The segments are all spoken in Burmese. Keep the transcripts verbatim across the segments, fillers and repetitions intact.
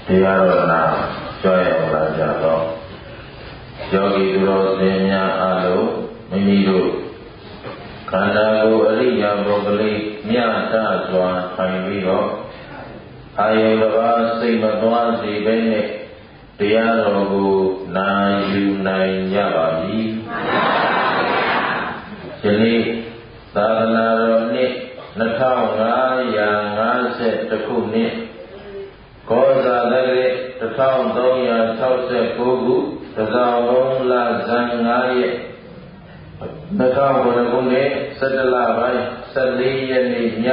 တရားတော်နာကြွရောက်လာကြတော့ယောဂီသူတော်စင်များအားလုံးမိမိတို့ခန္ဓာကိုယ်အရိယာပုဂ္ဂလိမြတ်တစွာထိုင်ပြီးတော့အာယုတစ်ပါးစိတ်မသွားစေဘဲနဲ့တရားတော်ကိုနာယူနိုင်ကြပါပြီ။ယနေ့သာသနာတော်နှစ်နှစ်ထောင်ငါးရာငါးဆယ်တစ်ခုနှစ်ကောဇာတက္ကရာတစ်ထောင်သုံးရာ၆၉ခုတစ်ဆောင်လုံးလဇန်ငါးရက်နှစ်ထောင်ခုနှစ်ဆယ်တလပိုင်းဆယ်လေးရက်နေ့ည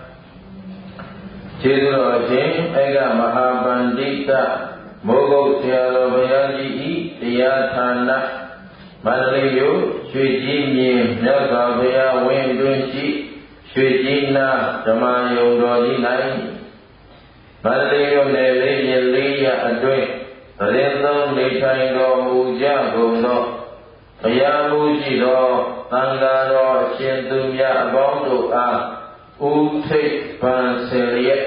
ကျေးဇူးတော်ရှင်အေကမဟာပန္တိတမိုးကုတ်ဆရာတော်ဘုရားကြီးဤတရားဌာနမန္တလေးမြို့ရွှေကြီးမြင်မြတ်စွာဘုရားဝင်းတွင်ရှိရွှေကြီးနာဓမ္မယုံတော်ကြီး၌မန္တလေးမြို့နယ်လေးရလေးရအတွင်းသရင်သုံးနေထိုင်တော်မူကြကုန်သောဘုရားမူရှိသောသံဃာတော်အရှင်သူမြတ်အပေါင်းတို့အားဥထိပ်ပန်ဆင်လျက်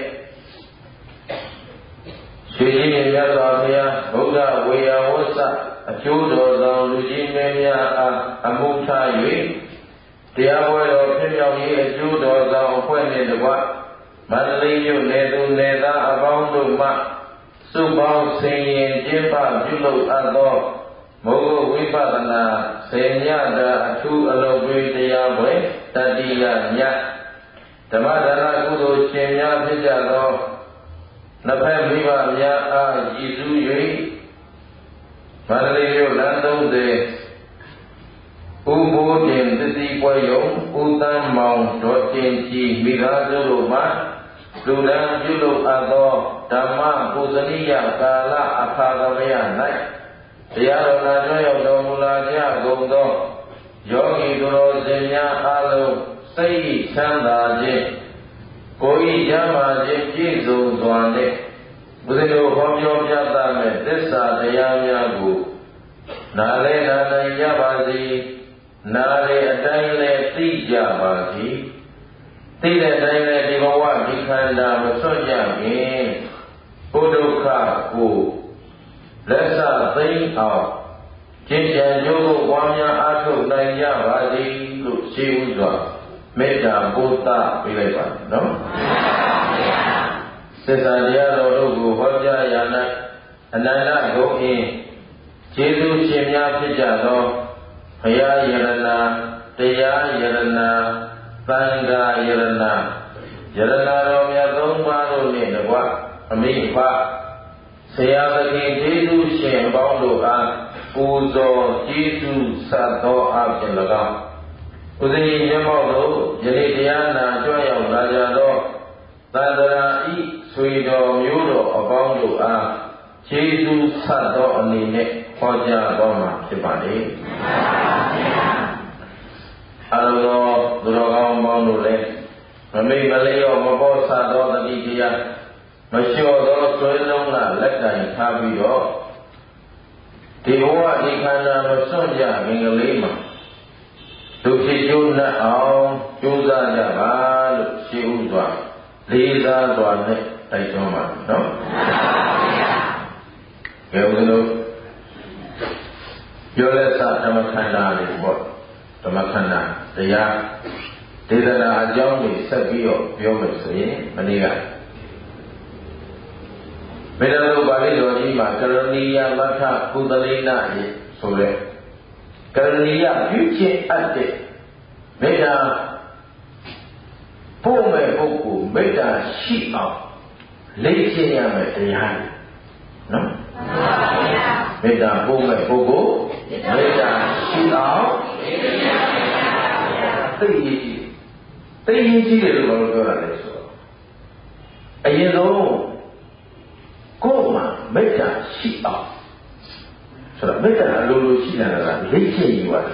ရွှေကြီးမြတ်စွာဘုရားဗုဒ္ဓဝေယဝဆအကျိုးတော်ဆောင်လူကြီးမင်းများအားအမှုထား၍တရားပွဲတော်ဖြစ်မြောက်ရေးအကျိုးတော်ဆောင်အဖွဲ့နှင့်တကွမန္တလေးမြို့နယ်သူနယ်သားအပေါင်းတို့မှစုပေါင်းဆင်ရင်ကျင်းပပြုလုပ်အပ်သောမိုးကုတ်ဝိပဿနာဆေညတာအထူးအလုပ်တွေတရားပွဲတတိယညဓမ္မဒါနကုသိုလ်ရှင်များဖြစ်ကြသောနှစ်ဖက်မိဘများအားရည်စူး၍မန္တလေးမြို့လမ်းသုံးဆယ်ဥဘိုးတင်သတိပွဲယုံဥသမ်းမောင်ဒေါ်တင်ကြီးမိသားစုတို့မှလူလန်းပြုလုပ်အပ်သောဓမ္မပုဇနိယကာလအခါသမယ၌တရားတော်နာကြွရောက်တော်မူလာကြကုန်သောယောဂီသူတော်စင်များအားလုံးစိတ်ချမ်းသာခြင်းကိုယ်ဤကျမ်းမာခြင်းပြည့်စုံစွာနဲ့ဘုရားတို့ဟောပြောပြသမဲ့သစ္စာတရားများကိုနားလည်နာနိုင်ကြပါစေနားလေအတိုင်းလည်းသိကြပါစေသိတဲ့အတိုင်းလည်းဒီဘဝဒီခန္ဓာမဆွတ်ကြခင်ဘုဒ္ဓခကိုလက်စသိမ်းအောင်ကျင့်ကြံကြိုးကိုပွားများအားထုတ်နိုင်ကြပါစေလို့ရှင်းဥစွာမေတ္တာပို့သပေးလိုက်ပါနော်သစ္စာတရားတော်တို့ကိုဟောကြားရ၌အနန္တဂုဏ်အင်းကျေးဇူးရှင်များဖြစ်ကြသောဘုရားယရဏတရားယရဏသံဃာယရဏယရဏတော်မြတ်သုံးပါးတို့နှင့်တကွအမိဖဆရာသခင်ကျေးဇူးရှင်အပေါင်းတို့အားပူဇော်ကျေးဇူးဆက်သောအပြင်၎င်းဥဒိယမျက်မှောက်သို့ယနေ့တရားနာကြွရောက်လာကြသောသန္တရာဤဆွေတော်မျိုးတော်အပေါင်းတို့အားကျေးဇူးဆက်သောအနေနဲ့ဟောကြားတော်မှာဖြစ်ပါလေအလောသူတော်ကောင်းပေါင်းတို့လည်းမမိတ်မလျော့မပေါ်ဆသောတတိတရားမလျှော့သောဆွေလုံးကလက်ကင်ထားပြီးတော့ဒီဘဝဒီခန္ဓာမစွန့်ကြခင်ကလေးမှာဒုက္ခကျိုးနှက်အောင်ကြိုးစားကြပါလို့ရှင်းဥစွာလေးစားစွာနဲ့တိုက်တွန်းပါနော်ကဲဦးလို့ပြောလက်စဓမ္မခန္ဓာတွေပေါ့ဓမ္မခန္ဓာတရားဒေသနာအကြောင်းတွေဆက်ပြီးတော့ပြောမယ်ဆိုရင်မနေ့ကမေတ္တာတော်ပါဠိတော်ကြီးမှာကရဏီယမထကုသလိနရေဆိုတဲ့ကရဏီယပြုခြင်းအပ်တဲ့မေတ္တာပို့မဲ့ပုဂ္ဂိုလ်မေတ္တာရှိအောင်လေ့ကျင့်ရမယ်တရားနော်မေတ္တာပို့မဲ့ပုဂ္ဂိုလ်မေတ္တာရှိအောင်သိရည်သိရည်ကြီးတယ်လို့ပြောတာလေဆိုတော့အရင်ဆုံးကိုယ်မှာမေတ္တာရှိအောင်ဆိုတော့မေတ္တာအလိုလိုရှိနေတာကလေ့ကျင့်ယူရတယ်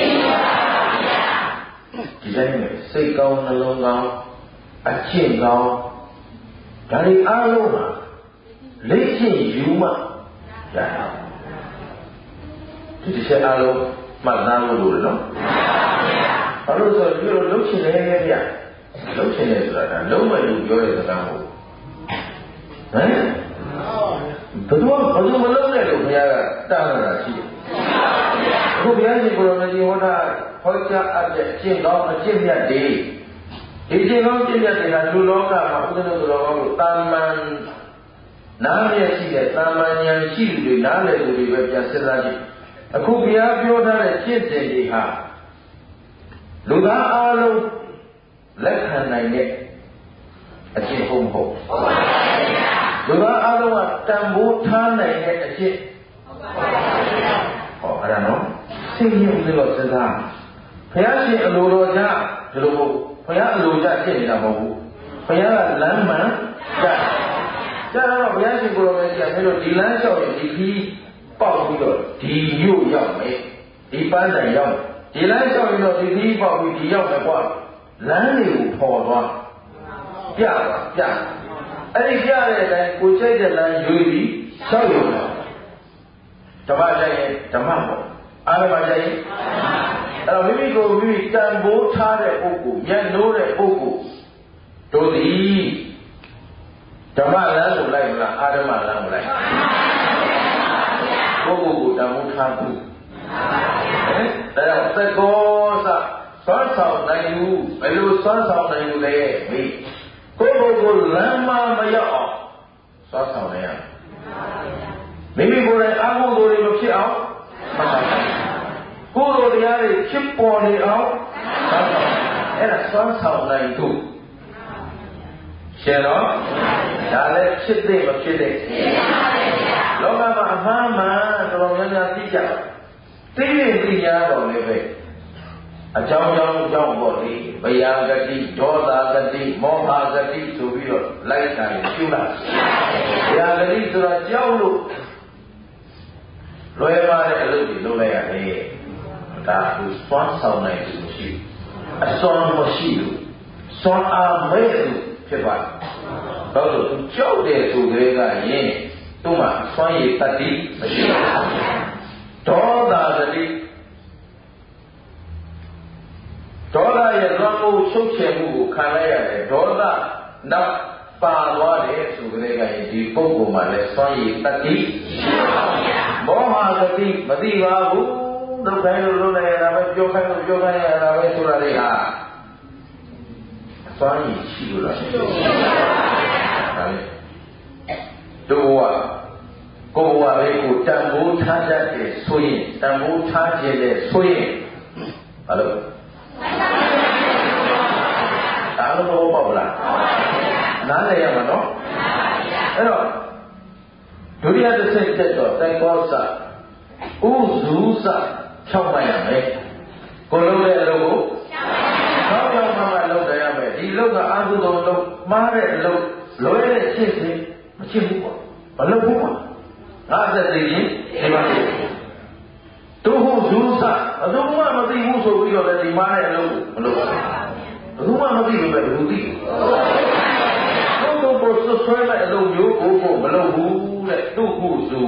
ဒီတိုင်းနဲ့စိတ်ကောင်းနှလုံးကောင်းအကျင့်ကောင်းဒါတွေအားလုံးမှာလေ့ကျင့်ယူမှရတာဒီတစ်ချက်အားလုံးမှတ်သားလို့လို့နော်ဘာလို့ဆိုပြီးတော့လှုပ်ချင်တယ်ဗျလှုပ်ချင်တယ်ဆိုတာကလုံးဝလူပြောတဲ့စကားမဟုတ်ဟမ်သူကဘယ်သူမလုပ်နဲ့လို့ဘုရားကတားတာရှိတယ်အခုဘုရားရှင်ကိုရောမကြီးဟောတာဟောကြားအပ်တဲ့အကျင့်ကောင်းအကျင့်မြတ်တွေဒီကျင့်ကောင်းအကျင့်မြတ်တွေကလူလောကမှာဥဒ္ဒနသူတော်ကောင်းတို့တာမန်နားရရှိတဲ့တာမန်ဉာဏ်ရှိသူတွေနားလည်သူတွေပဲပြန်စဉ်းစားကြည့်အခုဘုရားပြောထားတဲ့ကျင့်စဉ်တွေဟာလူသားအလုံးလက်ခံနိုင်တဲ့အကျင့်ဟုတ်မဟုတ်ဟုတ်ပါဘူးလူသားအလုံးကတန်ဖိုးထားနိုင်တဲ့အကျင့်ဟုတ်ပါဘူးဟောအဲ့ဒါနော်သိရင်ဦးဇင်းတို့စဉ်းစားဘုရားရှင်အလိုတော်ကြဒီလိုမဟုတ်ဘုရားအလိုကြဖြစ်နေတာမဟုတ်ဘူးဘုရားကလမ်းမှန်ကြကြတော့ဘုရားရှင်ကိုယ်တော်ပဲကြည့်မင်းတို့ဒီလမ်းလျှောက်ရင်ဒီခီးပေါက်ပြီးတော့ဒီမြို့ရောက်မယ်ဒီပန်းတိုင်ရောက်ဒီလမ်းလျှောက်ရင်တော့ဒီခီးပေါက်ပြီးဒီရောက်မယ်ကွာလမ်းတွေကိုပေါ်သွားပြပါပြအဲ့ဒီပြတဲ့အတိုင်းကိုစိတ်တဲ့လမ်းရွေးပြီးလျှောက်ရုံဓမ္မကြရင်ဓမ္မပေါ့အာရမကြရင်အဲ့တော့မိမိကိုမိမိတန်ဖိုးထားတဲ့ပုဂ္ဂိုလ်မျက်နှိုးတဲ့ပုဂ္ဂိုလ်တို့သည်ဓမ္မလမ်းကိုလိုက်မလားအာရမလမ်းကိုလိုက်ပုဂ္ဂိုလ်ကိုတန်ဖိုးထားဘူးဟဲ့ဒါကြောင့်သကောစစွမ်းဆောင်နိုင်ယူဘယ်လိုစွမ်းဆောင်နိုင်ယူလဲမိကိုယ့်ကိုယ်ကိုလမ်းမမရောက်အောင်စွမ်းဆောင်နိုင်ရမိမိကိုယ်တိုင်အာဟုသို့တွေမဖြစ်အောင်မဆောင်ကိုယ်တို့တရားတွေဖြစ်ပေါ်နေအောင်စွမ်းဆောင်အဲ့ဒါစွမ်းဆောင်နိုင်သူရှင်းတော့ဒါလည်းဖြစ်တဲ့မဖြစ်တဲ့လောကမှာအမှားမှန်တော်တော်များများသိကြသိရင်သိကြတော့လည်းပဲအကြောင်းကြောင့်ကြောင့်ပေါ့လေဗယာဂတိဒေါသဂတိမောဟဂတိဆိုပြီးတော့လိုက်တာရှုလိုက်ဗယာဂတိဆိုတာကြောက်လို့လွယ်ပါတဲ့အလုပ်တွေလုပ်လိုက်ရတယ်ဒါကိုစွမ်းဆောင်နိုင်သူမရှိအစွမ်းမရှိလို့စွမ်းအားမဲ့လို့ဖြစ်ပါတယ်ဘာလို့သူကြောက်တယ်ဆိုကြတဲ့ကရင်သူ့မှာစွမ်းရည်တတိမရှိဘူးဒေါသဂတိဒေါသရဲ့လွန်မှုချုပ်ချယ်မှုကိုခံလိုက်ရတယ်ဒေါသနောက်ပါသွားတယ်ဆိုကြတဲ့ကရင်ဒီပုဂ္ဂိုလ်မှာလည်းစွမ်းရည်တတိမောဟဂတိမသိပါဘူးဒုက္ခလို့လုပ်လိုက်ရတာပဲပြောခိုင်းလို့ပြောခိုင်းရတာပဲဆိုတာတွေဟာစွမ်းရည်ရှိလို့လားရှိပါဘူးဒါလေတို့ကကိုယ်ဝါလေးကိုတန်ဖိုးထားတတ်တယ်ဆိုရင်တန်ဖိုးထားခြင်းနဲ့ဆိုရင်ဘာလို့ဒါလည်းမဟုတ်ပါဘူးလားနားလည်ရမှာနော်အဲ့တော့ဒုတိယတစ်ဆင့်တက်တော့တိုက်ကောစဥဇူစဖြောက်မှတ်ရမယ်ကိုလုံးတဲ့အလုပ်ကိုဖြောက်မှတ်မှမှလုပ်တယ်ရမယ်ဒီလုပ်ကအာဟုသောလုပ်မှားတဲ့အလုပ်လွဲတဲ့ဖြစ်စေမဖြစ်ဘူးပေါ့မလုပ်ဘူးပေါ့ငါသက်သိရင်ဒီမှာသူဟုဇူစအလုံးမမသိဘူးဆိုပြီးတော့လည်းဒီမှားတဲ့အလုပ်ကိုမလုပ်ဘူးဘယ်သူမှမသိဘူးပဲဘယ်သူသိကိုကိုဆွဆွဲမဲ့အလုံးမျိုးကိုကိုမလုပ်ဘူးတဲ့သူဟုဇူ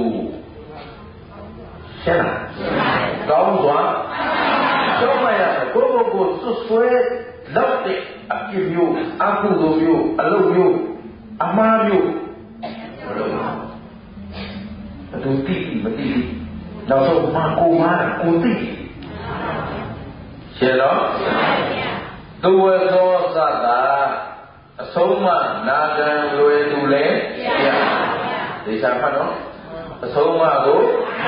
ရှင်းလားကောင်းစွာကျောင်းမရကိုကိုကိုဆွဆွဲလောက်တဲ့အပြစ်မျိုးအကုသိုလ်မျိုးအလုပ်မျိုးအမှားမျိုးမလုပ်ဘူးဘယ်သူသိမသိဘူးနောက်ဆုံးမကိုမားကိုသိရှင်းတော့သူဝေသောသတ္တာအဆုံးမနာခံလွယ်သူလဲပြဒေသဖတ်တော့အဆုံးမကို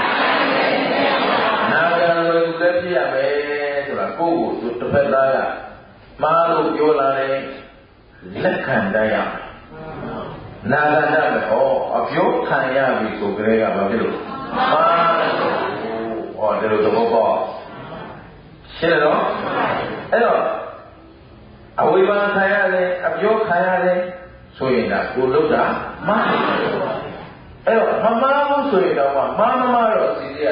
နာခံလွယ်သူလဲပြရမယ်ဆိုတာကိုယ့်ကိုတစ်ဖက်သားကမှားလို့ပြောလာတယ်လက်ခံတတ်ရမယ်နာခံတတ်မယ်ဟောအပြောခံရပြီဆိုကြတဲ့ကဘာဖြစ်လို့မှားတယ်ဟောဒီလိုသဘောပေါက်ရှင်းတော့အဲ့တော့အဝိမာခံရတယ်အပြောခံရတယ်ဆိုရင်ဒါကိုလုတာမှားတယ်အဲ့တော့မမှားဘူးဆိုရင်တော့မှားမမှားတော့စီစီရ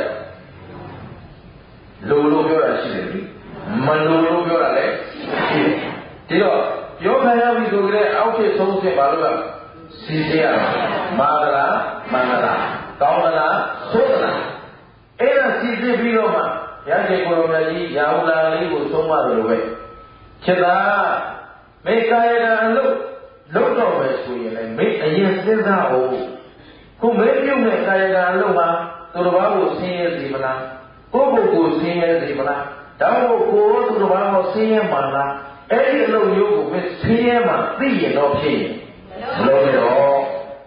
လိုလိုပြောတာရှိတယ်လေမလိုလိုပြောတာလည်းရှိတယ်ဒီတော့ပြောခံရပြီဆိုကြတဲ့အောက်ဖြစ်ဆုံးဖြစ်ပါလို့ကစီစီရမှားသလားမှန်သလားကောင်းသလားဆိုးသလားအဲ့ဒါစီစီပြီးတော့မှရတဲ့ကိုယ်တော်မြတ်ကြီးရာဟုလာလေးကိုသုံးပါလို့ပဲခြေသာမေကာယကအလုပ်လုပ်တော့ပဲဆိုရင်လည်းမေအရင်စဉ်းစားဖို့ခုမေးပြုတ်တဲ့ကာယကံအလုံးမှာသူတစ်ပါးကိုဆင်းရဲစေမလားကိုယ့်ကိုယ်ကိုဆင်းရဲစေမလားဒါမှမဟုတ်ကိုယ်သူတစ်ပါးကိုဆင်းရဲမှာလားအဲ့ဒီအလုံးမျိုးကိုဆင်းရဲမှာသိရင်တော့ဖြစ်ရင်မလို့တော့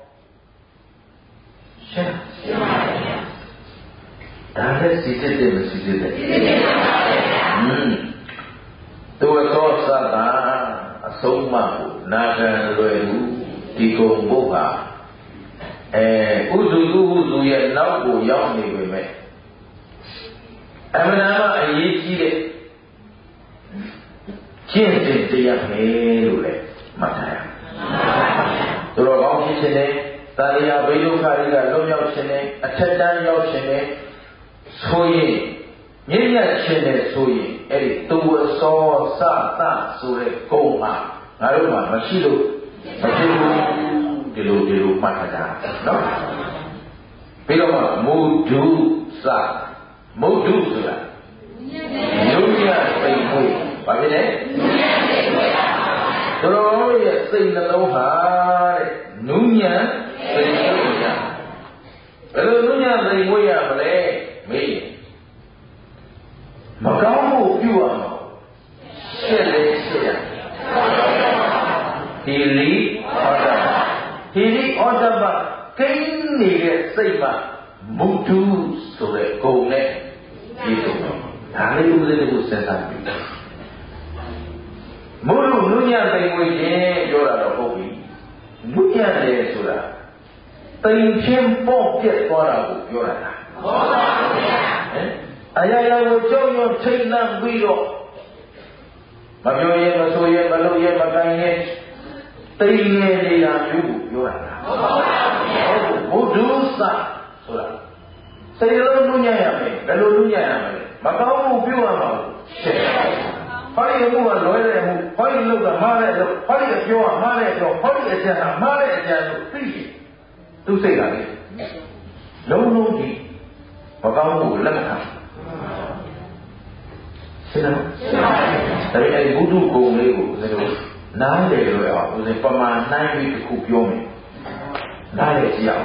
ရှင်းရှင်းပါဗျာဒါလည်းစီစစ်တယ်မစီစစ်တယ်စီစစ်ပါဗျာဟွန်းသူသောသတ္တအဆုံးမကိုနာခံလွယ်မှုဒီကုံဘုရားအဲဥစုသူဥစုရဲ့နောက်ကိုရောက်နေပေမဲ့အမှန်တမ်းအရေးကြီးတဲ့ကျင့်စဉ်တရားပဲလို့လည်းမှတ်ထားရအောင်သူတော်ကောင်းဖြစ်ခြင်းနဲ့သာရိယာဘိဒုက္ခတွေကလွတ်မြောက်ခြင်းနဲ့အထက်တန်းရောက်ခြင်းနဲ့ဆိုရင်မြင့်မြတ်ခြင်းနဲ့ဆိုရင်အဲ့ဒီသူဝသောသတဆိုတဲ့ဂုဏ်မှာငါတို့မှာမရှိလို့မဖြစ်ဘူးဒီလိုဒီလိုမှတ်ထားကြနော်ပြီးတော့မှမုဒုစမုဒုဆိုတာညုညသိမ့်မှုဘာဖြစ်လဲတို့တော်ရဲ့စိတ်နှလုံးဟာတဲ့နုညံသိမ့်မှုရဘယ်လိုနုညံသိမ့်မှုရမလဲမေးမကောင်းမှုပြုရမှာရှက်လေရှက်ရဟီလီဩဒ္ဒဟီလီဩဒ္ဒဘကိန်းနေတဲ့စိတ်မှာမုဒ္ဒုဆိုတဲ့ဂုဏ်နဲ့ဒီလိုဒါလေးဥစ္စာတွေကိုစဉ်းစားကြည့်မုဒ္ဒုနုညံသိမ့်ဝင်ခြင်းပြောတာတော့ဟုတ်ပြီနုညံတယ်ဆိုတာသိမ့်ခြင်းပေါ့ပြက်သွားတာကိုပြောတာလားဟုတ်ပါဘူးဗျာဟင်အရာရာကိုကြောက်ရွံ့ထိတ်လန့်ပြီးတော့မပြောရင်မဆိုရင်မလုပ်ရင်မကိုင်ရင်သိနေနေတာမျိုးကိုပြောတာလားဟုတ်ပါဘူးဗျာဟုတ်ဘုဒ္ဓဆဆိုတာစိတ်လုံးလူညံ့ရမယ်ဘယ်လိုလူညံ့ရမလဲမကောင်းမှုပြုရမှာရှင်းဟောဒီအမှုကလွဲတဲ့မှုဟောဒီလုပ်ကမှားတဲ့လုပ်ဟောဒီအပြောကမှားတဲ့ပြောဟောဒီအကျဉ်းကမှားတဲ့အကျဉ်းကိုသိရင်သူစိတ်ကလေလုံးလုံးဒီမကောင်းမှုကိုလက်မခံရှင်းလားရှင်းပါပြီဒါပေမဲ့ဘုဒ္ဓဂုံလေးကိုဒီလိုနားလေလို့ရအောင်ဦးဇင်းပမာဏနိုင်ပြီးတစ်ခုပြောမယ်နားလေကြည့်အောင်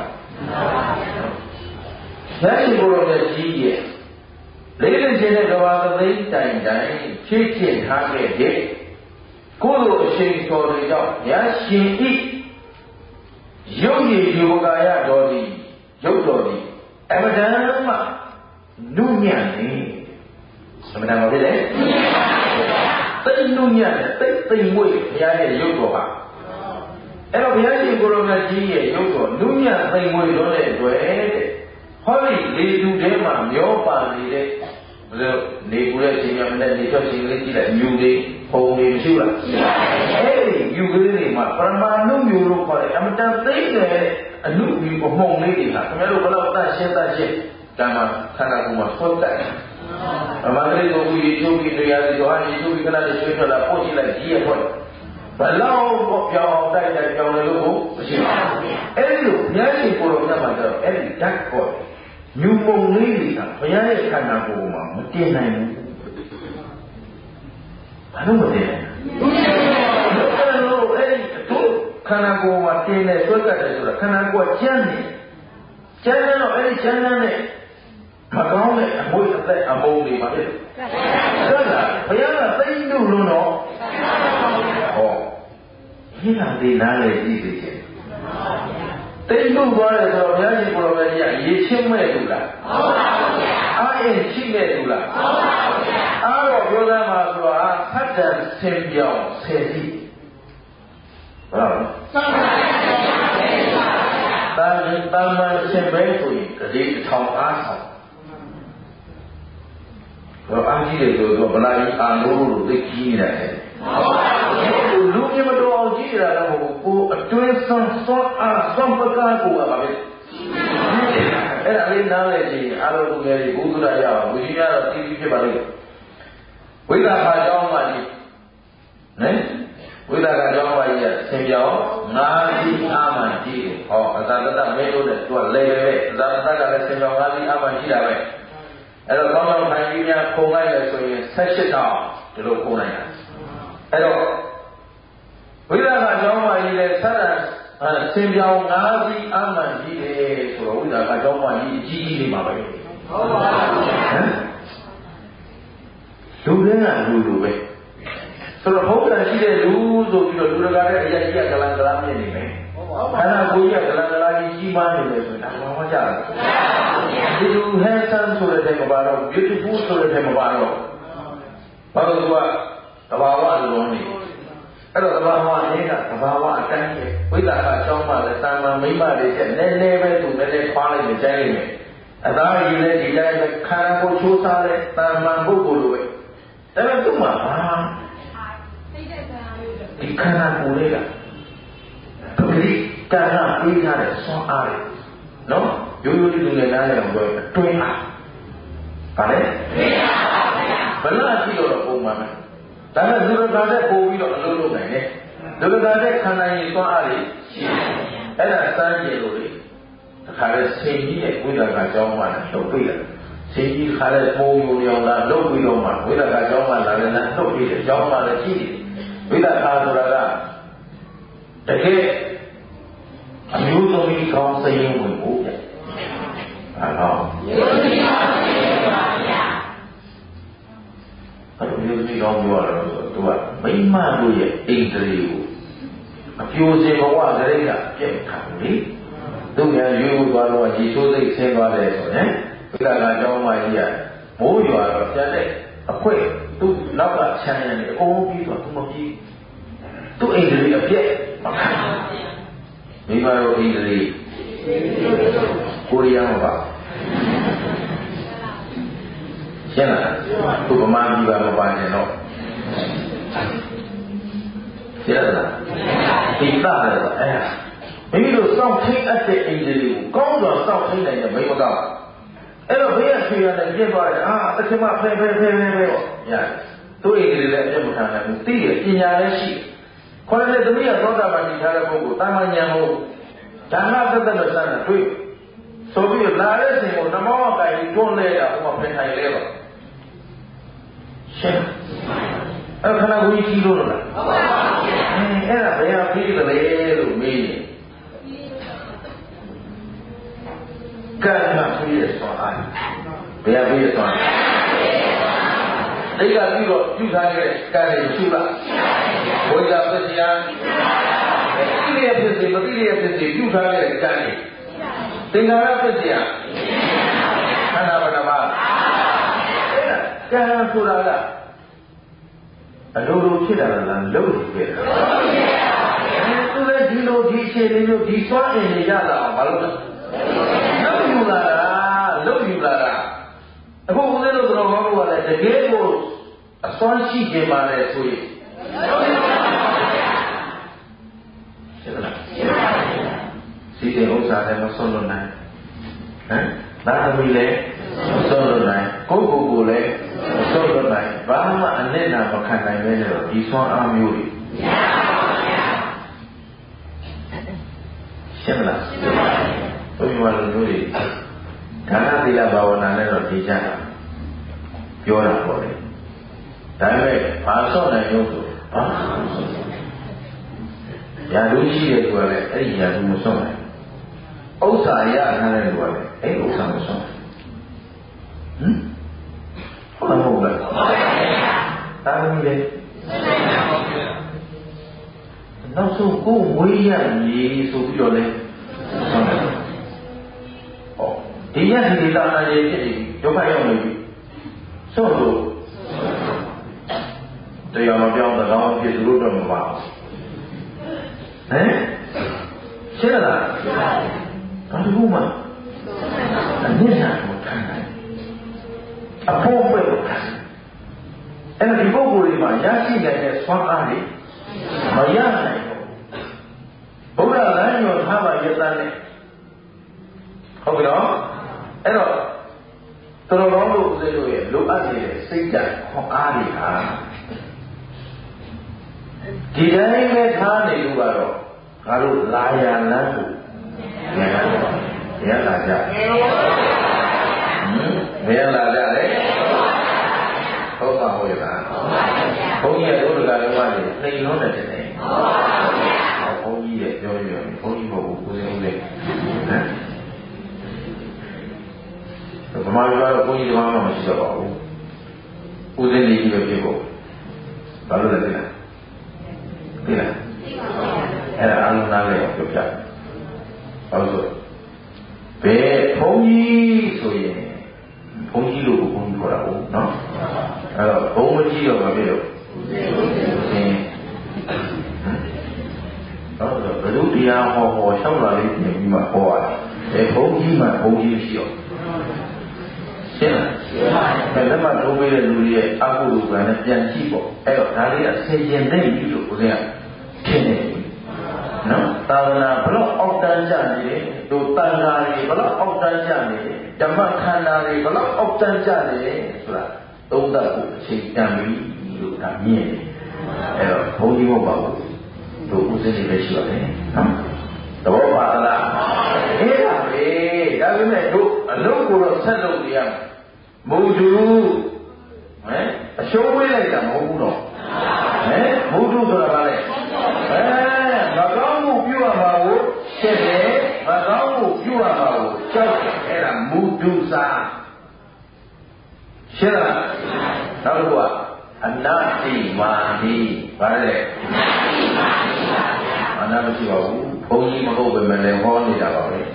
ရရှိဘုရောရဲ့ကြီးရဲ့လေးလေးချင်းတဲ့ကဘာသသိတိုင်တိုင်ဖြည့်ကျင့်ထားခဲ့တဲ့ကိုယ်လိုအရှိန်တော်တွေကြောင့်ရရှင်ဤရုပ်ရည်ယူကာယတော်သည်ရုပ်တော်သည်အမတန်မှနုညံ့နေအမတန်ပါဖြစ်တယ်သိနုညံ့တဲ့သိသိမွေ့ဘုရားရဲ့ရုပ်တော်ဟာအဲ့တော့ဘုရားရှင်ကိုရောမြတ်ကြီးရဲ့ရုပ်တော်နုညံ့သိမွေ့လို့တဲ့အတွက်တဲ့ဟောဒီလေသူထဲမှာမျောပါနေတဲ့ဘယ်လိုနေကူတဲ့ရှင်မြတ်နဲ့နေထွက်ရှင်လေးကြည့်လိုက်မြူလေးပုံလေးမရှိဘူးလားအဲ့ဒီမြူကလေးတွေမှာပရမဏုမြူလို့ခေါ်တဲ့အမတန်သိတဲ့အနုမြူအမှုံလေးတွေကခင်ဗျားတို့ဘယ်လောက်တတ်ရှင်းတတ်ရှင်းဒါမှခန္ဓာကိုယ်မှာဆွတ်တက်အမှန်တည်းကိုဒီချိုးပြီးတရားစီတော့ဒီချိုးပြီးခဏလေးဆွေးထွက်လာပို့ကြည့်လိုက်ကြီးရဖွဲ့ဘလောက်ပေါ့ပြောင်းတိုက်တိုက်ပြောင်းလို့ကိုမရှိပါဘူးအဲ့ဒီလိုဘုရားရှင်ကိုယ်တော်မြတ်မှာကျတော့အဲ့ဒီဓာတ်ခေါ်မြူပုံလေးတွေကဘုရားရဲ့ခန္ဓာကိုယ်မှာမတင်နိုင်ဘူးဘာလို့မတင်နိုင်လဲဘယ်လိုအဲ့ဒီတို့ခန္ဓာကိုယ်မှာတင်နေဆွတ်တက်တယ်ဆိုတာခန္ဓာကိုယ်ကျန်းနေကျန်းနေတော့အဲ့ဒီကျန်းတဲ့မကောင်းတဲ့အမွေအသက်အမုန်းတွေပါလေဟုတ်လားဘုရားကသိလို့လို့တော့ဟောဒီနာဒီနားလေကြည့်သေးတယ်သိလို့သွားတယ်ဆိုတော့ဘုရားရှင်ကိုယ်တော်ကြီးကရေချင်းမဲ့လူလားဟုတ်ပါဘူးဗျာအားအင်းရှိမဲ့လူလားဟုတ်ပါဘူးဗျာအားတော့ပြောသားမှာဆိုတော့အားဖတ်တန်ဆင်ပြောင်းဆယ်စီဟုတ်လားသံဃာတန်တန်မှရှင်ပဲဆိုရင်တတိထောင်အားဆောင်တော့အားကြီးတယ်ဆိုတော့ဗလာကြီးအာလို့လို့သိကြီးနေတယ်ဟုတ်ပါဘူးလူမျိုးမတော်အောင်ကြီးနေတာလည်းမဟုတ်ဘူးကိုအတွင်းဆုံးစွမ်းအားစွမ်းပကားကိုကပါပဲအဲ့ဒါလေးနားလေကြည့်အားလုံးလူငယ်တွေဘုဒ္ဓရရအောင်ဘုရားကတော့တည်ပြီးဖြစ်ပါလိမ့်ဝိသခါကြောင်းမှကြီးနော်ဝိသခါကြောင်းမှကြီးကသင်ပြောင်းငါးစီးအာမန်ကြီးတယ်ဟောအသာတတမဲလို့နဲ့သူကလဲလဲအသာတတကလည်းသင်ပြောင်းငါးစီးအာမန်ကြီးတာပဲအဲ့တော့ကောင်းကောင်းထိုင်ပြီးများခုံလိုက်လဲဆိုရင်ဆက်ရှစ်တောင်ဒီလိုခုံလိုက်တာအဲ့တော့ဝိသကကျောင်းမကြီးလဲသတ္တအဲဆင်ပြောင်ငါးစီးအမှန်ကြီးတယ်ဆိုတော့ဝိသကကျောင်းမကြီးအကြီးကြီးလေးမှာပဲဟုတ်ပါဘူးဟမ်လူတွေကလူလူပဲဆိုတော့ဘုရားရှိတဲ့လူဆိုပြီးတော့လူတကာတဲ့အရာကြီးကကလန်ကလာမြင်နေမယ်ဟုတ်ပါဘူးခန္ဓာကိုယ်ကြီးကကလန်ကလာကြီးကြီးမားနေတယ်ဆိုတာဘာမှမကြဘူးဒီလူဟန်ဆန်ဆိုတဲ့မပါတော့ beautiful ဆိုတဲ့မပါတော့ဘာလို့သူကသဘာဝလိုလုံးနေအဲ့တော့သဘာဝလေးကသဘာဝအတိုင်းပဲဝိသကအကြောင်းမှလည်းတာမန်မိမတွေချက်နည်းနည်းပဲသူနည်းနည်းခွာလိုက်နေကြိုက်နေတယ်အသားရည်လည်းဒီတိုင်းပဲခန္ဓာကိုယ်ချိုးစားတဲ့တာမန်ပုဂ္ဂိုလ်လိုပဲဒါပေမဲ့သူ့မှာဘာဒီခန္ဓာကိုယ်လေးကပဂရိတာရပေးထားတဲ့ဆွမ်းအားတွေနော်ရိုးရိုးလေးလူငယ်သားတွေအောင်ပြောအတွင်းအားဗါလဲဘလားကြည့်တော့ပုံမှန်ပဲဒါနဲ့လူရကာတဲ့ပို့ပြီးတော့အလုပ်လုပ်နိုင်တယ်လူရကာတဲ့ခန္ဓာရည်သွားအားတွေရှိတယ်အဲ့ဒါစမ်းကြည့်လို့လေတခါလဲစိတ်ကြီးရဲ့ဝိသကအကြောင်းမှလည်းလှုပ်ပြီးတယ်စိတ်ကြီးခါလဲပုံယုံရောင်လာလှုပ်ပြီးတော့မှဝိသကအကြောင်းမှလာလည်းလှုပ်ပြီးတယ်အကြောင်းမှလည်းကြည့်တယ်ဝိသကာဆိုတာကတကယ်အမျိုးသမီးကောင်းစရင်ဝင်ဖို့ပြအဲ့တော့မျိုးသမီးကောင်းစရင်ပါဗျာအဲ့လိုမျိုးကြီးကောင်းပြောရတော့ဆိုသူကမိမတို့ရဲ့အိန္ဒြေကိုအပြိုစင်ဘဝကလေးကပြည့်ခံလေသူများရွေးသွားတော့ရေချိုးစိတ်ဆင်းသွားတယ်ဆိုရင်ဝိသကအကြောင်းမှကြီးရမိုးရွာတော့ပြန်တဲ့အခွင့်သူ့နောက်ကချမ်းရနေအကုန်ပြီးတော့သူမပြီးသူ့အိန္ဒြေအပြည့်မခံမိမတို့အိန္ဒြေကိုရီးယားမှာပါရှင်းလားသူဗမာပြည်ပါမပါနဲ့တော့ရှင်းလားဒီသားတယ်ဆိုအဲမိမိတို့စောင့်ထိတ်အပ်တဲ့အိန္ဒြေကိုကောင်းစွာစောင့်ထိတ်နိုင်တဲ့မိမကောင်းအဲ့တော့ဘေးကဆွေရတယ်ပြည့်သွားတယ်အာတခင်မဖဲဖဲဖဲဖဲဖဲပေါ့ရတယ်သူ့အိန္ဒြေလည်းအပြတ်မခံနိုင်ဘူးသိတယ်ပညာလည်းရှိခေါ်တဲ့သမီးကသောတာပန်ကြီးထားတဲ့ပုဂ္ဂိုလ်တာမန်ဉာဏ်ကိုဒါနသက်သက်နဲ့စမ်းတွေ့ဆိုပြီးလာတဲ့ချိန်ကိုနမောကကြီးတွန်းလဲတာဟိုမှာပြင်ထိုင်လဲပါရှင်းအဲ့ခဏကိုကြီးလို့လားဟုတ်ပါဘူးအဲ့ဒါဘယ်ဟာပြီးတယ်လဲလို့မေးရင်ကံကပြီးရသွားတယ်ဘယ်ဟာပြီးရသွားလဲတိတ်ကပြီးတော့ပြုထားတဲ့ကံတွေရှိလားဝိဇ္ဇာပစ္စယသိရဖြစ်စေမသိရဖြစ်စေပြုထားတဲ့ကံတွေသင်္ခါရပစ္စယခန္ဓာပဏ္ဏမအဲ့ဒါကံဆိုတာကအလိုလိုဖြစ်တာလားလုံးလို့ဖြစ်တာသူလည်းဒီလိုဒီအခြေအနေမျိုးဒီစွမ်းအင်တွေရလာအောင်မလုပ်တော့လုံးယူလာတာလုံးယူလာတာအခုဦးဇင်းတို့တော်ဘာလို့လဲတကယ်ကိုအစွမ်းရှိခြင်းပါလေဆိုရင်ရှင်းလားစီတဲ့ဥစ္စာလည်းမဆုံးလို့နိုင်ဟမ်ဒါသမီးလည်းမဆုံးလို့နိုင်ကိုယ့်ကိုယ်ကိုလည်းမဆုံးလို့နိုင်ဘာမှအနစ်နာမခံနိုင်ပဲလို့ဒီစွမ်းအားမျိုးတွေရှင်းလားဘုရားလူမျိုးတွေဒါနသီလဘာဝနာနဲ့တော့သိကြတာပြောတာပေါ့လေဒါပေမဲ့ဘာဆော့နိုင်လို့ဆိုဘာရာလူရှိတယ်ဆိုလည်းအဲ့ဒီရာလူမဆော့နိုင်ဥစ္စာရထားတဲ့လူကလည်းအဲ့ဥစ္စာမဆော့ဟမ်ဟုတ်လားမဟုတ်လားဟုတ်ပါဘူးဒါမှမဟုတ်လေနောက်ဆုံးကိုဝေးရမြေဆိုပြီးတော့လေဆော့တယ်ဟောဒီရဒီဒေတာနာရေဖြစ်ပြီးဒုက္ခရောက်နေပြီဆော့လို့တရားမပြောင်းတဲ့ကောင်ဖြစ်သူတို့တော့မပါဘူးဟမ်ရှင်းလားရှင်းပါပြီဘာလို့မှအနစ်နာကိုခံနိုင်အဖို့ပဲကိုခံအဲ့ဒီပုဂ္ဂိုလ်တွေမှာရရှိနိုင်တဲ့ဆွမ်းအားတွေမရနိုင်ဘူးဘုရားလမ်းညွှန်ထားပါရတဲ့နဲ့ဟုတ်ပြီနော်အဲ့တော့တော်တော်လို့ဦးဇင်းတို့ရဲ့လိုအပ်နေတဲ့စိတ်ဓာတ်ခွန်အားတွေဟာဒီတိုင်းပဲထားနေလို့ကတော့ငါတို့လာရလမ်းကိုဘယ်လာကြဘယ်လာကြလဲဟုတ်ပါဘူးလားဘုန်းကြီးတို့ကလည်းဘာလဲနှိမ်လုံးတယ်တဲ့ဟုတ်ပါဘူးဘုန်းကြီးရဲ့ပြောရရင်ဘုန်းမာပြောတော့ဘုန်းကြီးတမန်မှမရှိတော့ပါဘူးဦးစင်းကြီးပဲဖြစ်ဖို့ဘာလို့လဲသိလားသိလားအဲ့ဒါအလုံးသားလေးကိုပြောပြဘာလို့ဆိုဘယ်ဘုန်းကြီးဆိုရင်ဘုန်းကြီးလို့ဘုန်းကြီးခေါ်တာဟုတ်နော်အဲ့တော့ဘုန်းကြီးတော့ဘာဖြစ်လို့သင်ဟုတ်တော့ဘယ်လိုတရားဟောဟောရှောက်လာလေးပြင်ပြီးမှဟောရတယ်ဘယ်ဘုန်းကြီးမှဘုန်းကြီးရှိရောရှင်းလားရှင်းပါပြီဒါမှထိုးပေးတဲ့လူတွေရဲ့အကုသိုလ်ကံနဲ့ပြန်ကြည့်ပေါ့အဲ့တော့ဒါလေးကဆင်ကျင်တဲ့ပြီလို့ကိုယ်ကဖြစ်နေပြီနော်သာသနာဘလို့အောက်တန်းကြနေတယ်တို့တန်ဃာတွေဘလို့အောက်တန်းကြနေတယ်ဓမ္မခန္ဓာတွေဘလို့အောက်တန်းကြနေတယ်ဆိုတာသုံးသပ်ဖို့အချိန်တန်ပြီလို့ဒါမြင်တယ်အဲ့တော့ဘုန်းကြီးမဟုတ်ပါဘူးတို့ဥစဉ်တွေပဲရှိပါတယ်နော်သဘောပါလားအေးပါပဲဒါပေမဲ့တို့အလုံးကိုတော့ဆက်လုပ်နေရမယ်မဟုတ်ဘူးဟမ်အရှုံးဝေးလိုက်တာမဟုတ်ဘူးတော့ဟမ်မဟုတ်ဘူးဆိုတာကလည်းအဲမကောင်းမှုပြုရမှာကိုရှင်းတယ်မကောင်းမှုပြုရမှာကိုကြောက်တယ်အဲ့ဒါမုဒုစာရှင်းလားနောက်တစ်ခုကအနာတိမာနိဗါလဲအနာတိမာနိပါဗျာအနာမရှိပါဘူးဘုန်းကြီးမဟုတ်ပဲမလဲဟောနေတာပါပဲ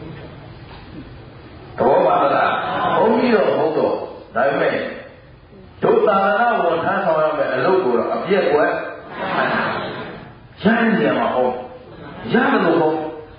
တော်ပါလားဘုန်းကြီးတော့မဟုတ်တော့ဒါပေမဲ့ဒုသာရဏဝန်ထမ်းဆောင်ရမယ်အလုပ်ကိုတော့အပြည့်ကွယ်ရမ်းနေမှာဟုတ်ရတယ်လို့ဟုတ်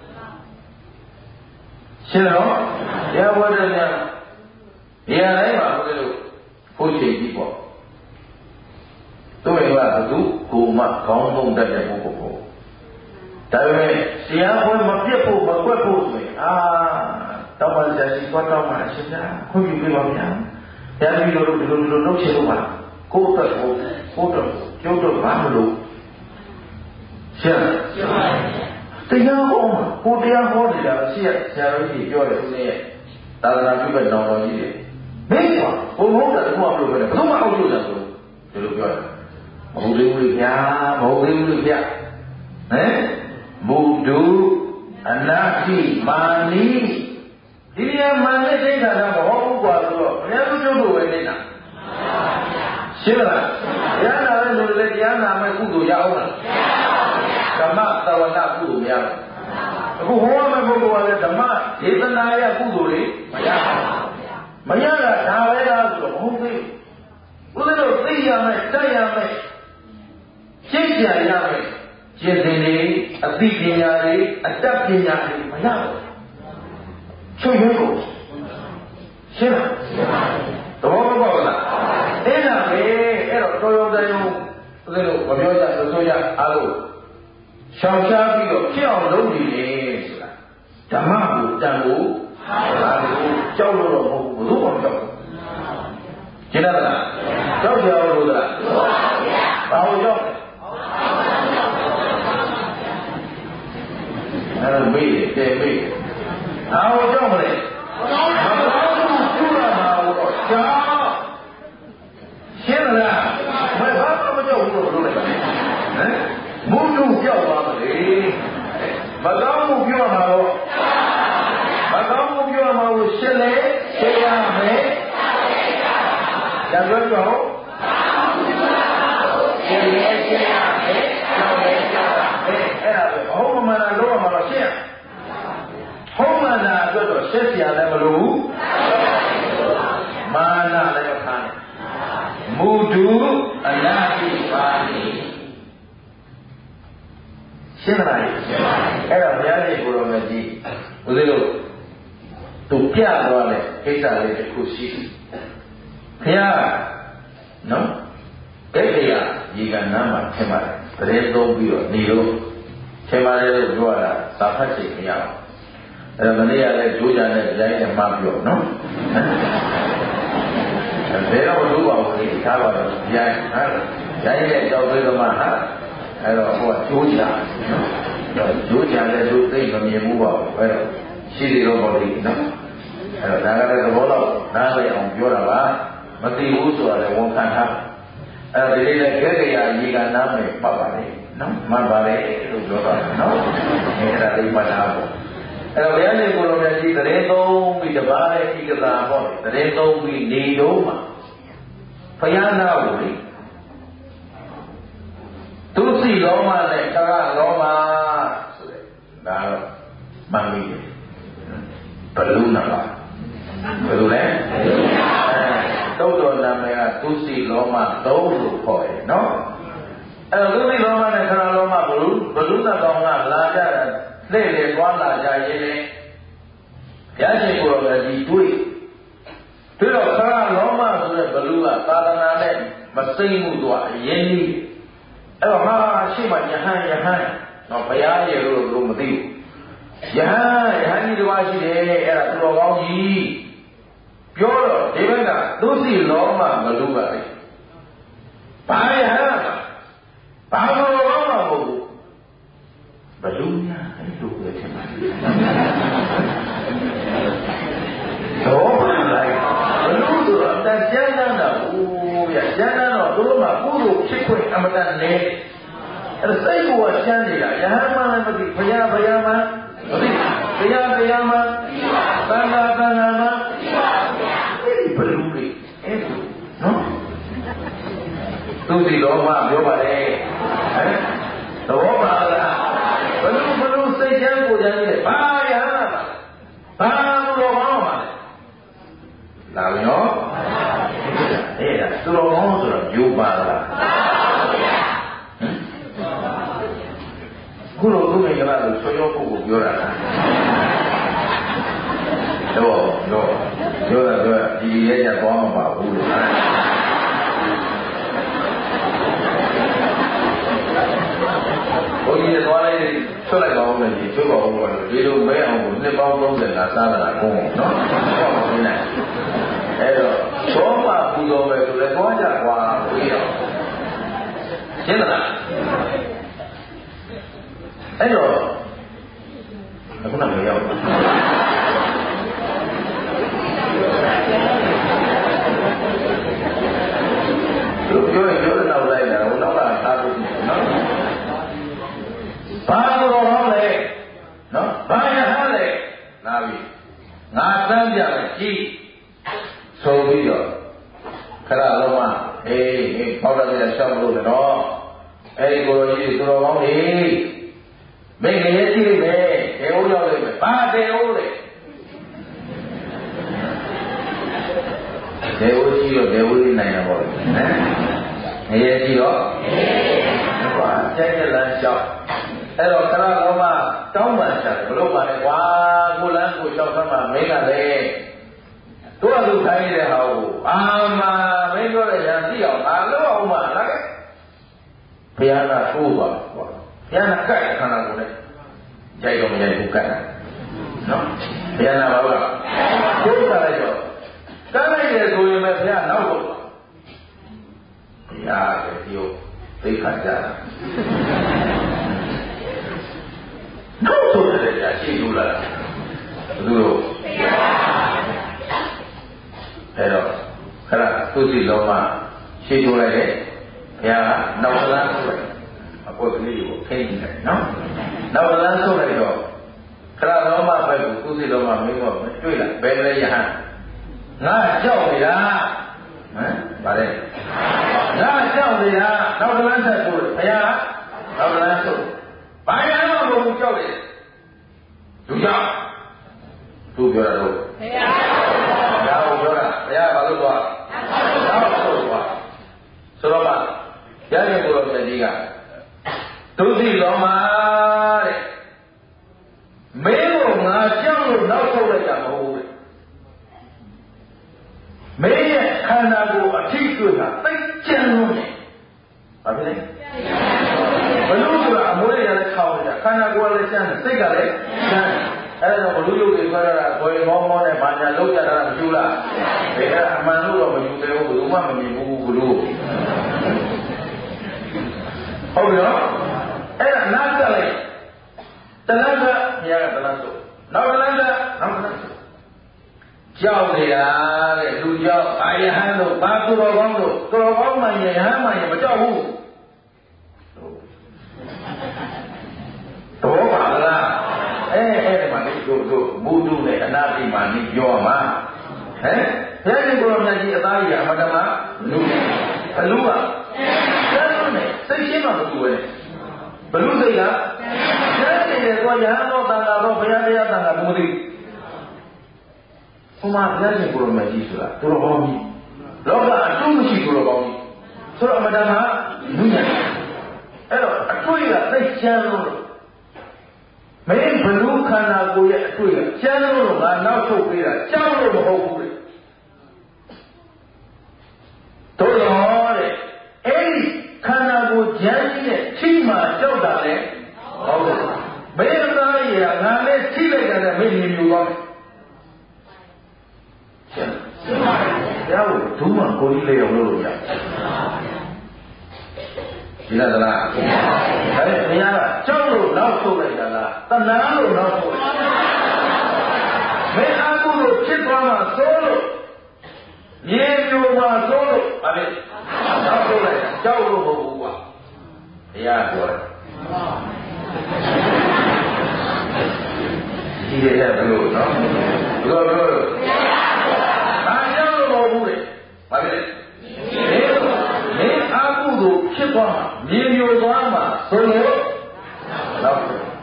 ရှင်းတော့ရဝတ္တညာဒီအတိုင်းပါဘုရားတို့ဖို့ချိန်ကြည့်ပေါ့တို့ရဲ့ကဘသူကိုမှခေါင်းဆုံးတတ်တဲ့ပုဂ္ဂိုလ်ကိုဒါပေမဲ့တရားဟောမပြတ်ဖို့မကွက်ဖို့ဆိုရင်အာတောင်းပါကြစီသွားတောင်းပါအရှင်သာခွင့်ပြုပေးပါဗျာတရားပြီးလို့ဒီလိုဒီလိုလုပ်ချင်လို့ပါကိုယ်အတွက်ကိုကိုယ်တော့ကျုပ်တော့ဘာမလို့ရှင်းရှင်းပါပြီတရားဟောမှာကိုတရားဟောနေတာရှိရဆရာတော်ကြီးပြောတယ်ဦးလေးရဲ့သာသနာပြုတဲ့တော်တော်ကြီးတွေမင်းကဘုံဟုတ်တယ်ဘုရားမလို့ပဲဘယ်တော့မှအောက်လို့တယ်ဆိုဒီလိုပြောတယ်မဟုတ်သေးဘူးဗျာမဟုတ်သေးဘူးဗျာဟမ်မုဒုအနာတိမာနိဒီနေရာမာနစိတ်ဓာတ်ကမဟုတ်ဘူးကွာဆိုတော့ဘုရားကျုပ်တို့ပဲနေတာရှင်းလားတရားနာတဲ့လူတွေတရားနာမဲ့ကုသိုလ်ရအောင်လားဓမ္မသဝနာကုသိုလ်မရဘူးအခုဟောမဲ့ပုဂ္ဂိုလ်ကလည်းဓမ္မဒေသနာရကုသိုလ်တွေမရဘူးမရတာဒါပဲလားဆိုတော့မဟုတ်သေးဘူးဦးဇင်းတို့သိရမယ်တတ်ရမယ်ရှင်းပြရမယ်ကျင့်စဉ်တွေအသိပညာတွေအတတ်ပညာတွေမရဘူးချုပ်ရွေးကိုရှင်းလားရှင်းပါပြီသဘောမပေါက်လားအဲ့ဒါပဲအဲ့တော့တော်ရုံတန်ရုံဦးဇင်းတို့မပြောကြဆိုဆိုရအားလို့ရှောင်ရှားပြီးတော့ဖြစ်အောင်လုပ်နေတယ်ဆိုတာဓမ္မကိုတန်ဖို့ဟာလို့ကြောက်လို့တော့မဟုတ်ဘူးဘယ်လိုမှကြောက်ဘူးရှင်းလားကြောက်ကြအောင်လို့လားဘာလို့ကြောက်လဲအဲ့မေးတယ်မေးဘာလို့ကြောက်မလဲဘာလို့ကျူရမှာတော့ကြောက်ရှင်းလားဘယ်ဘာမှမကြောက်ဘူးလို့ပြောလိုက်ဟမ်မုဒုကြောက်ပါမလေမကောင်းမှုပြောမှာတော့မကောင်းမှုပြောမှာကိုရှင်းလေရှင်းရမယ်ဒါပြောတော့ရှင်းလေရှင်းရမယ်ကြောက်လေကြောက်တယ်အဲ့ဒါပဲဘုံမှန်တာလုံးဝမှာတော့ရှင်းရဟုတ်မှန်တာအတွက်တော့ရှင်းစရာလည်းမလိုဘူးမာနလည်းမခံမုဒုအနာတိပါဏိရှင်းလားရှင်းပါပြီအဲ့တော့ဘုရားရှင်ကိုယ်တော်မြတ်ကြီးဦးဇင်းတို့သူပြသွားတဲ့ကိစ္စလေးတစ်ခုရှိတယ်ဘုရားနော်ဘယ်တရားဒီကနားမှာထင်ပါတယ်တရေသုံးပြီးတော့နေလို့ထင်ပါတယ်လို့ပြောရတာသာဖတ်ချိန်မရအောင်အဲ့တော့မနေ့ကလည်းကြိုးကြတဲ့ဒီတိုင်းနဲ့မှပြောနော်ဘယ်တော့လို့ပါဘူးလေထားပါတော့ရိုင်းဟာရိုင်းတဲ့ကြောက်သေးသမားဟာအဲ့တော့ဟိုကကြိုးကြနော်ကြိုးကြလည်းသူသိမမြင်ဘူးပါဘူးအဲ့တော့ရှိသေးတော့ပေါ့လေနော်အဲ့တော့ဒါကလည်းသဘောတော့နားလည်အောင်ပြောတာပါမသိဘူးဆိုတာလည်းဝန်ခံထားအဲ့တော့ဒီလေးလည်းခဲကြရာရေကနားမယ်ပတ်ပါလေနော်မှန်ပါလေလို့ပြောတာနော်အဲ့ဒါလေးမှတ်ထားဖို့အဲ့တော့ဘုရားရှင်ကိုယ်တော်မြတ်ဒီတရေသုံးပြီးတပါးရဲ့ဤကသာပေါ့တရေသုံးပြီးနေတော့မှာဘုရားနာကိုလေသူစီလောမနဲ့ခရလောမဆိုတဲ့ဒါတော့မှန်ပြီဘလူနာပါဘယ်လိုလဲသုတ်တော်နာမည်ကသူစီလောမသုံးလို့ခေါ်တယ်နော်အဲ့တော့သူစီလောမနဲ့ခရလောမဘလူဘလူနာကောင်ကလာကြတာလှည့်လေသွားလာကြရင်းနဲ့ဘုရားရှင်ကိုယ်တော်ကြီးတွေ့တွေ့တော့ခရလောမဆိုတဲ့ဘလူကသာသနာနဲ့မစိမ့်မှုတော့အရင်ကြီးအဲ့တော့ဟာရှိမှယဟန်ယဟန်တော့ဘုရားရဲ့လို့သူမသိဘူးယဟန်ယဟန်ကြီးတစ်ပါးရှိတယ်အဲ့ဒါသူတော်ကောင်းကြီးပြောတော့ဒီဘက်ကသူစီလောမဘလူကလေဘာယဟန်ဘာလို့လောမမဟုတ်ဘူးဘလူညာအဲ့လိုပဲထင်ပါတယ်တော့ဘာလဲဘလူဆိုတာတန်ကျမ်းတာဘူးဗျာကျမ်းတော့သူတို့မှာကုသိုလ်ဖြစ်ခွင့်အမတန်နဲ့အဲ့စိတ်ကိုကျမ်းနေတာယဟန်မှလည်းမသိဘုရားဘုရားမှမသိတရားတရားမှသံဃာသံဃာမှအဲ့ဒီဘလူတွေအဲ့လိုနော်သူစီတော်မှပြောပါတယ်ဟမ်သဘောပါလားဘလူဘလူစိတ်ချမ်းကိုကျမ်းနေတယ်ဘာယဟန်ပါဘာလို့တော့ကောင်းပါလဲလာပြီနော်အဲ့ဒါသူတော်ကောင်းဆိုတော့ယူပါလားခုလိုသူ့မိကလာလို့ဆွေးရောပုဂ္ဂိုလ်ပြောတာလားတော့တော့ပြောတာပြောဒီရဲ့ကြသွားမှာပါဘူးလို့ဘုန်းကြီးသွားလိုက်ဆွတ်လိုက်ပါဦးမယ်ဒီဆွတ်ပါဦးမယ်ဒီလိုမဲအောင်ကိုနှစ်ပေါင်းသုံးဆယ်ကစားတာကုန်းနော်ဟုတ်ပါဘူးနဲ့အဲ့တော့သောပါပူတော်ပဲဆိုလဲသွားကြကွာဘုရားရှင်းလားအဲ့တော့အခုနကရောက်သူပြောရင်ပြောတဲ့နောက်လိုက်တာဟိုနောက်ကထားလို့နော်ဘာလို့တော့လဲနော်ဘာရဟန်းလဲလာပြီငါတန်းပြမယ်ကြည့်ဆိုပြီးတော့ခရလုံးမအေးအေးပေါက်တယ်ရှောက်လို့တော့အဲ့ဒီကိုယ်ကြီးသူတော်ကောင်းကြီးမင်းလည်းကြည့်လိုက်မယ်တေဦးရောက်လိုက်မယ်ဘာတေဦးလဲတေဦးကြည့်တော့တေဦးလေးနိုင်တာပေါ့ဟမ်ငရဲကြည့်တော့ဘာကျဲကျဲလမ်းလျှောက်အဲ့တော့ခရလုံးမတောင်းပန်ချတယ်ဘလို့ပါလဲကွာကိုလမ်းကိုလျှောက်သမှာမင်းကလည်းတို့အလူခိုင်းတဲ့ဟာကိုအာမမင်းပြောတဲ့ညာသိအောင်အားလုံးအောင်မလားကဲဘုရားကသိုးပါကွာဘုရားကကတ်ခန္ဓာကိုယ်နဲ့ကြိုက်တော့မကြိုက်ဘူးကတ်တာနော်ဘုရားကဘာလို့သိုးတာလိုက်တော့ကတ်လိုက်တယ်ဆိုရင်ပဲဘုရားနောက်တော့ဘုရားကဒီကိုသိခါကြတာနောက်ဆိုတဲ့ကြာရှိလို့လားဘယ်လိုအဲ့တော့ခရသူစီလုံးမရှိထိုးလိုက်တယ်ဘုရားကနောက်ကလမ်းဆိုလိုက်အကွက်ကလေးကိုဖိနေတယ်နော်နောက်ကလမ်းဆိုလိုက်တော့ခရလုံးမဘက်ကိုသူစီလုံးမမင်းတော့တွေ့လားဘယ်လဲယဟန်ငါကြောက်နေတာဟမ်ဗါလဲငါကြောက်နေတာနောက်ကလမ်းဆက်ဆိုဘုရားနောက်ကလမ်းဆိုဘာရအောင်ဘုံကြောက်တယ်သူကြောက်သူပြောတာတော့ဘုရားဘုရားပြောတာဘုရားဘာလို့သွားကြောက်ဆိုသွားဆိုတော့ပါရတဲ့ကိုယ်တော်ကြီးကသူသိတော်မှာတဲ့မင်းတို့ငါကြောက်လို့နောက်ဆုတ်လိုက်တာမဟုတ်ဘူးမင်းရဲ့ခန္ဓာကိုယ်အထိတွေ့တာသိကျဉ်လို့နေဘာဖြစ်လဲဘလို့ဆိုတာအမွေးရလည်းခေါင်းနေတာခန္ဓာကိုယ်လည်းကျန်းတယ်စိတ်ကလည်းကျန်းတယ်အဲ့တော့ဘလူရုပ်တွေဆွဲရတာဘွယ်မောမောနဲ့ဘာညာလောက်ကြတာမကျူးလားဒါကအမှန်လို့တော့မယူသေးဘူးဘယ်သူမှမမြင်ဘူးဘလူဟုတ်ပြီနော်အဲ့ဒါနားကြလိုက်တလန်းကမြားကတလန်းဆိုနောက်တလန်းကနောက်တလန်းဆိုကြောက်နေတာတဲ့လူကြောက်အာယဟန်တို့ဘာသူတော်ကောင်းတို့သူတော်ကောင်းမှယဟန်မှယမကြောက်ဘူးတော့ပါလားအဲအဲ့ဒီမှာလေးပြောတို့တို့ဘုဒ္ဓနဲ့အနာတိမာနိပြောမှာဟမ်ဘုရားရှင်ကိုယ်တော်မြတ်ကြီးအသားကြီးအမတမလူအလူကကျမ်းလို့နဲ့စိတ်ရှင်းမှမတူပဲဘလူစိတ်ကကျမ်းနေတယ်ဆိုရဟန်းတော်တန်ခါတော့ဘုရားတရားတန်ခါမသိဘုရားဘုရားရှင်ကိုယ်တော်မြတ်ကြီးဆိုတာသူတော်ကောင်းကြီးလောကအတုမရှိသူတော်ကောင်းကြီးဆိုတော့အမတမလူညာအဲ့တော့အတွေ့ကသိကျမ်းလို့မင်းဘလူခန္ဓာကိုယ်ရဲ့အတွေ့ကကျမ်းလို့ငါနောက်ထုတ်ပေးတာကြောက်လို့မဟုတ်ဘူးလေတို့တော့တဲ့အဲ့ဒီခန္ဓာကိုယ်ဉာဏ်ကြီးနဲ့ထိမှကြောက်တာလေဟုတ်တယ်မင်းသားရည်ကငါလည်းထိလိုက်တာနဲ့မင်းမြင်လို့သွားမယ်ရှင်းရှင်းပါဗျာဘုရားဒုမကိုကြီးလေးအောင်လုပ်လို့ရဒီလားလားဒါနဲ့ဘုရားကကြောက်လို့နောက်ထုတ်လိုက်တာလားတဏှာလို့နောက်ထုတ်လိုက်မင်းအကုလို့ဖြစ်သွားမှသိုးလို့မြေမျိုးမှာသိုးလို့ဗါလဲနောက်ထုတ်လိုက်ကြောက်လို့မဟုတ်ဘူးကွာဘုရားပြောတယ်ဒီရတဲ့ဘလို့နော်ဘလို့ပြောလို့ဘာကြောက်လို့မဟုတ်ဘူးလေဗါလဲမင်းအကုလို့ဖြစ်သွားမှမြေမျိုးသွားမှသိုးလို့နောက်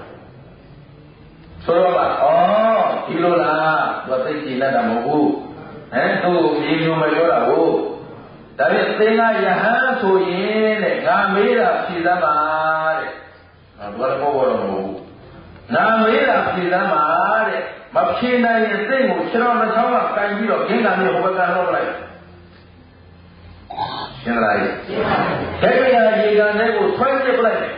ဆိုတော့ပါဩဒီလိုလားသူသိကြည်လက်တာမဟုတ်ဘူးဟမ်သူမြေမျိုးမပြောတာဟုတ်ဒါဖြင့်သင်္ဃယဟန်ဆိုရင်တဲ့ငါမေးတာဖြေသမ်းပါတဲ့ငါတို့ကတော့ဘောတော့မဟုတ်ဘူးငါမေးတာဖြေသမ်းပါတဲ့မဖြေနိုင်ရင်သိကိုခြေတော်နှချောင်းကကန်ပြီးတော့ဂင်းကမျိုးဟိုဘက်ကလောက်လိုက်ရှင်းလားရဲ့ဒိဋ္ဌိယာရေကန်ထဲကိုဆွဲပစ်ပလိုက်တယ်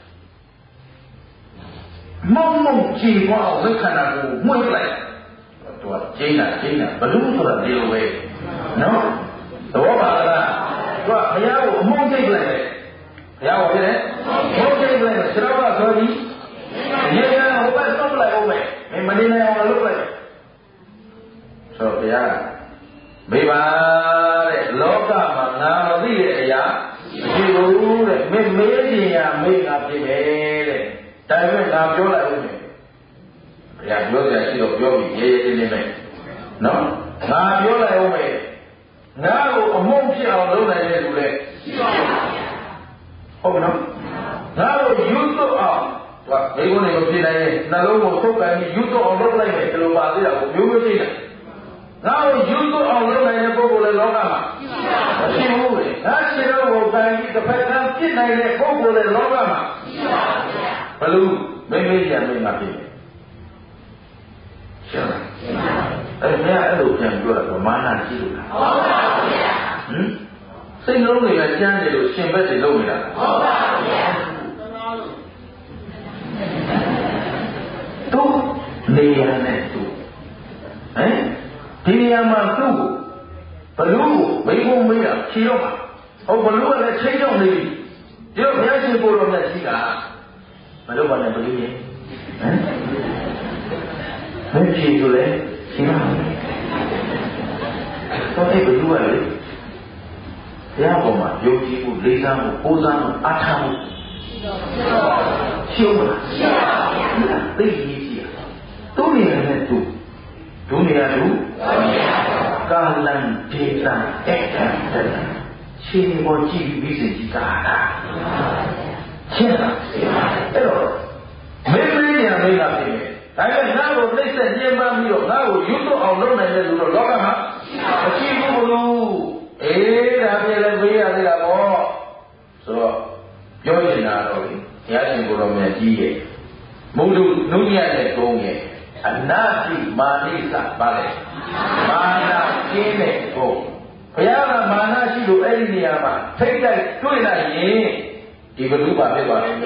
မုံမုံကြည်သွားအောင်ဝိခန္ဓာကိုမှုတ်လိုက်သူကကျင်းတာကျင်းတာဘလူးဆိုတာဒီလိုပဲနော်သဘောပါလားသူကဘုရားကိုအမုန်းသိလိုက်တယ်ဘုရားကိုဖြစ်တယ်မုန်းသိလိုက်တယ်ခြေတော်ကဆိုပြီးရေကန်ဟိုဘက်ဆုပ်လိုက်အောင်မယ်မင်းမနေနိုင်အောင်လုပ်လိုက်ဆိုတော့ဘုရားမိပါတဲ့လောကမှာငါမသိတဲ့အရာမရှိဘူးတဲ့မင်းမေးချင်ရမေးတာဖြစ်တယ်တဲ့ဒါပေမဲ့ငါပြောလိုက်ဦးမယ်ဘုရားပြောကြရှိတော့ပြောပြီးရေးရေးလေးနဲ့နော်ငါပြောလိုက်ဦးမယ်ငါ့ကိုအမုန်းဖြစ်အောင်လုပ်နိုင်တဲ့လူလည်းရှိပါဘူးဟုတ်ကဲ့နော်ငါ့ကိုယူသွတ်အောင်သူကမိကုန်းနေမဖြစ်နိုင်ရင်နှလုံးကိုထုတ်ကန်ပြီးယူသွတ်အောင်လုပ်လိုက်မယ်ဒီလိုပါသေးတာကိုမျိုးမျိုးသိတယ်ငါ့ကိုယူသွတ်အောင်လုပ်နိုင်တဲ့ပုဂ္ဂိုလ်လည်းလောကမှာမရှိဘူးလေငါခြေတော်ကိုကန်ပြီးတစ်ဖက်ကမ်းပြစ်နိုင်တဲ့ပုဂ္ဂိုလ်လည်းလောကမှာရှိပါဘူးဘလို့မင်းမေးကြမင်းငါဖြစ်တယ်ရှင်းလားအဲ့ဒါအဲ့လိုပြန်ပြောတာဗမာနာကြည့်လို့လားဟုတ်ပါဘူးဗျာဟင်စိတ်လုံးတွေကကျမ်းတယ်လို့ရှင်ဘက်တွေလုံးနေတာဟုတ်ပါဘူးဗျာသူနေရနဲ့သူဟမ်ဒီနေရာမှာသူ့ကိုဘလို့မိဘမေးတာဖြေတော့မှာဟုတ်ဘလို့ကလည်းချိန်တော့နေပြီဒီတော့ဘုရားရှင်ကိုယ်တော်မြတ်ကြီးကမလုပ်ပါနဲ့ဘလို့ရေဟမ်မင်းဖြေဆိုလေရှင်းပါတော့အဲ့ဘလူကလေတရားပေါ်မှာယုံကြည်မှုလေးစားမှုပိုးစားမှုအားထားမှုရှင်းပါရှင်းပါသိရေးကြည့်သူ့နေရာနဲ့သူဒုနေရာသူကာလံဒေသံအဲ့တန်တန်ရှင်းပေါ်ကြည့်ပြီးစိတ်ကြီးကာတာရှင်းလားအဲ့တော့မင်းမင်းညာမင်းကဖြစ်နေဒါပေမဲ့ငါ့ကိုနှိမ့်ဆက်ညှဉ်းပန်းပြီးတော့ငါ့ကိုယူသွတ်အောင်လုပ်နိုင်တဲ့လူတော့လောကမှာမရှိဘူးလို့အေးဒါပြည့်လည်းမေးရသေးတာပေါ့ဆိုတော့ပြောနေတာတော့လေဘုရားရှင်ကိုယ်တော်မြတ်ကြီးရဲ့မုဒ္ဒနုညံ့တဲ့ကုန်းရဲ့အနာတိမာနိစပါလေမာနကျင်းတဲ့ကုန်းဘုရားကမာနရှိလို့အဲ့ဒီနေရာမှာထိတ်တိုက်တွေ့လိုက်ရင်ဒီဘုလူပါဖြစ်သွားတယ်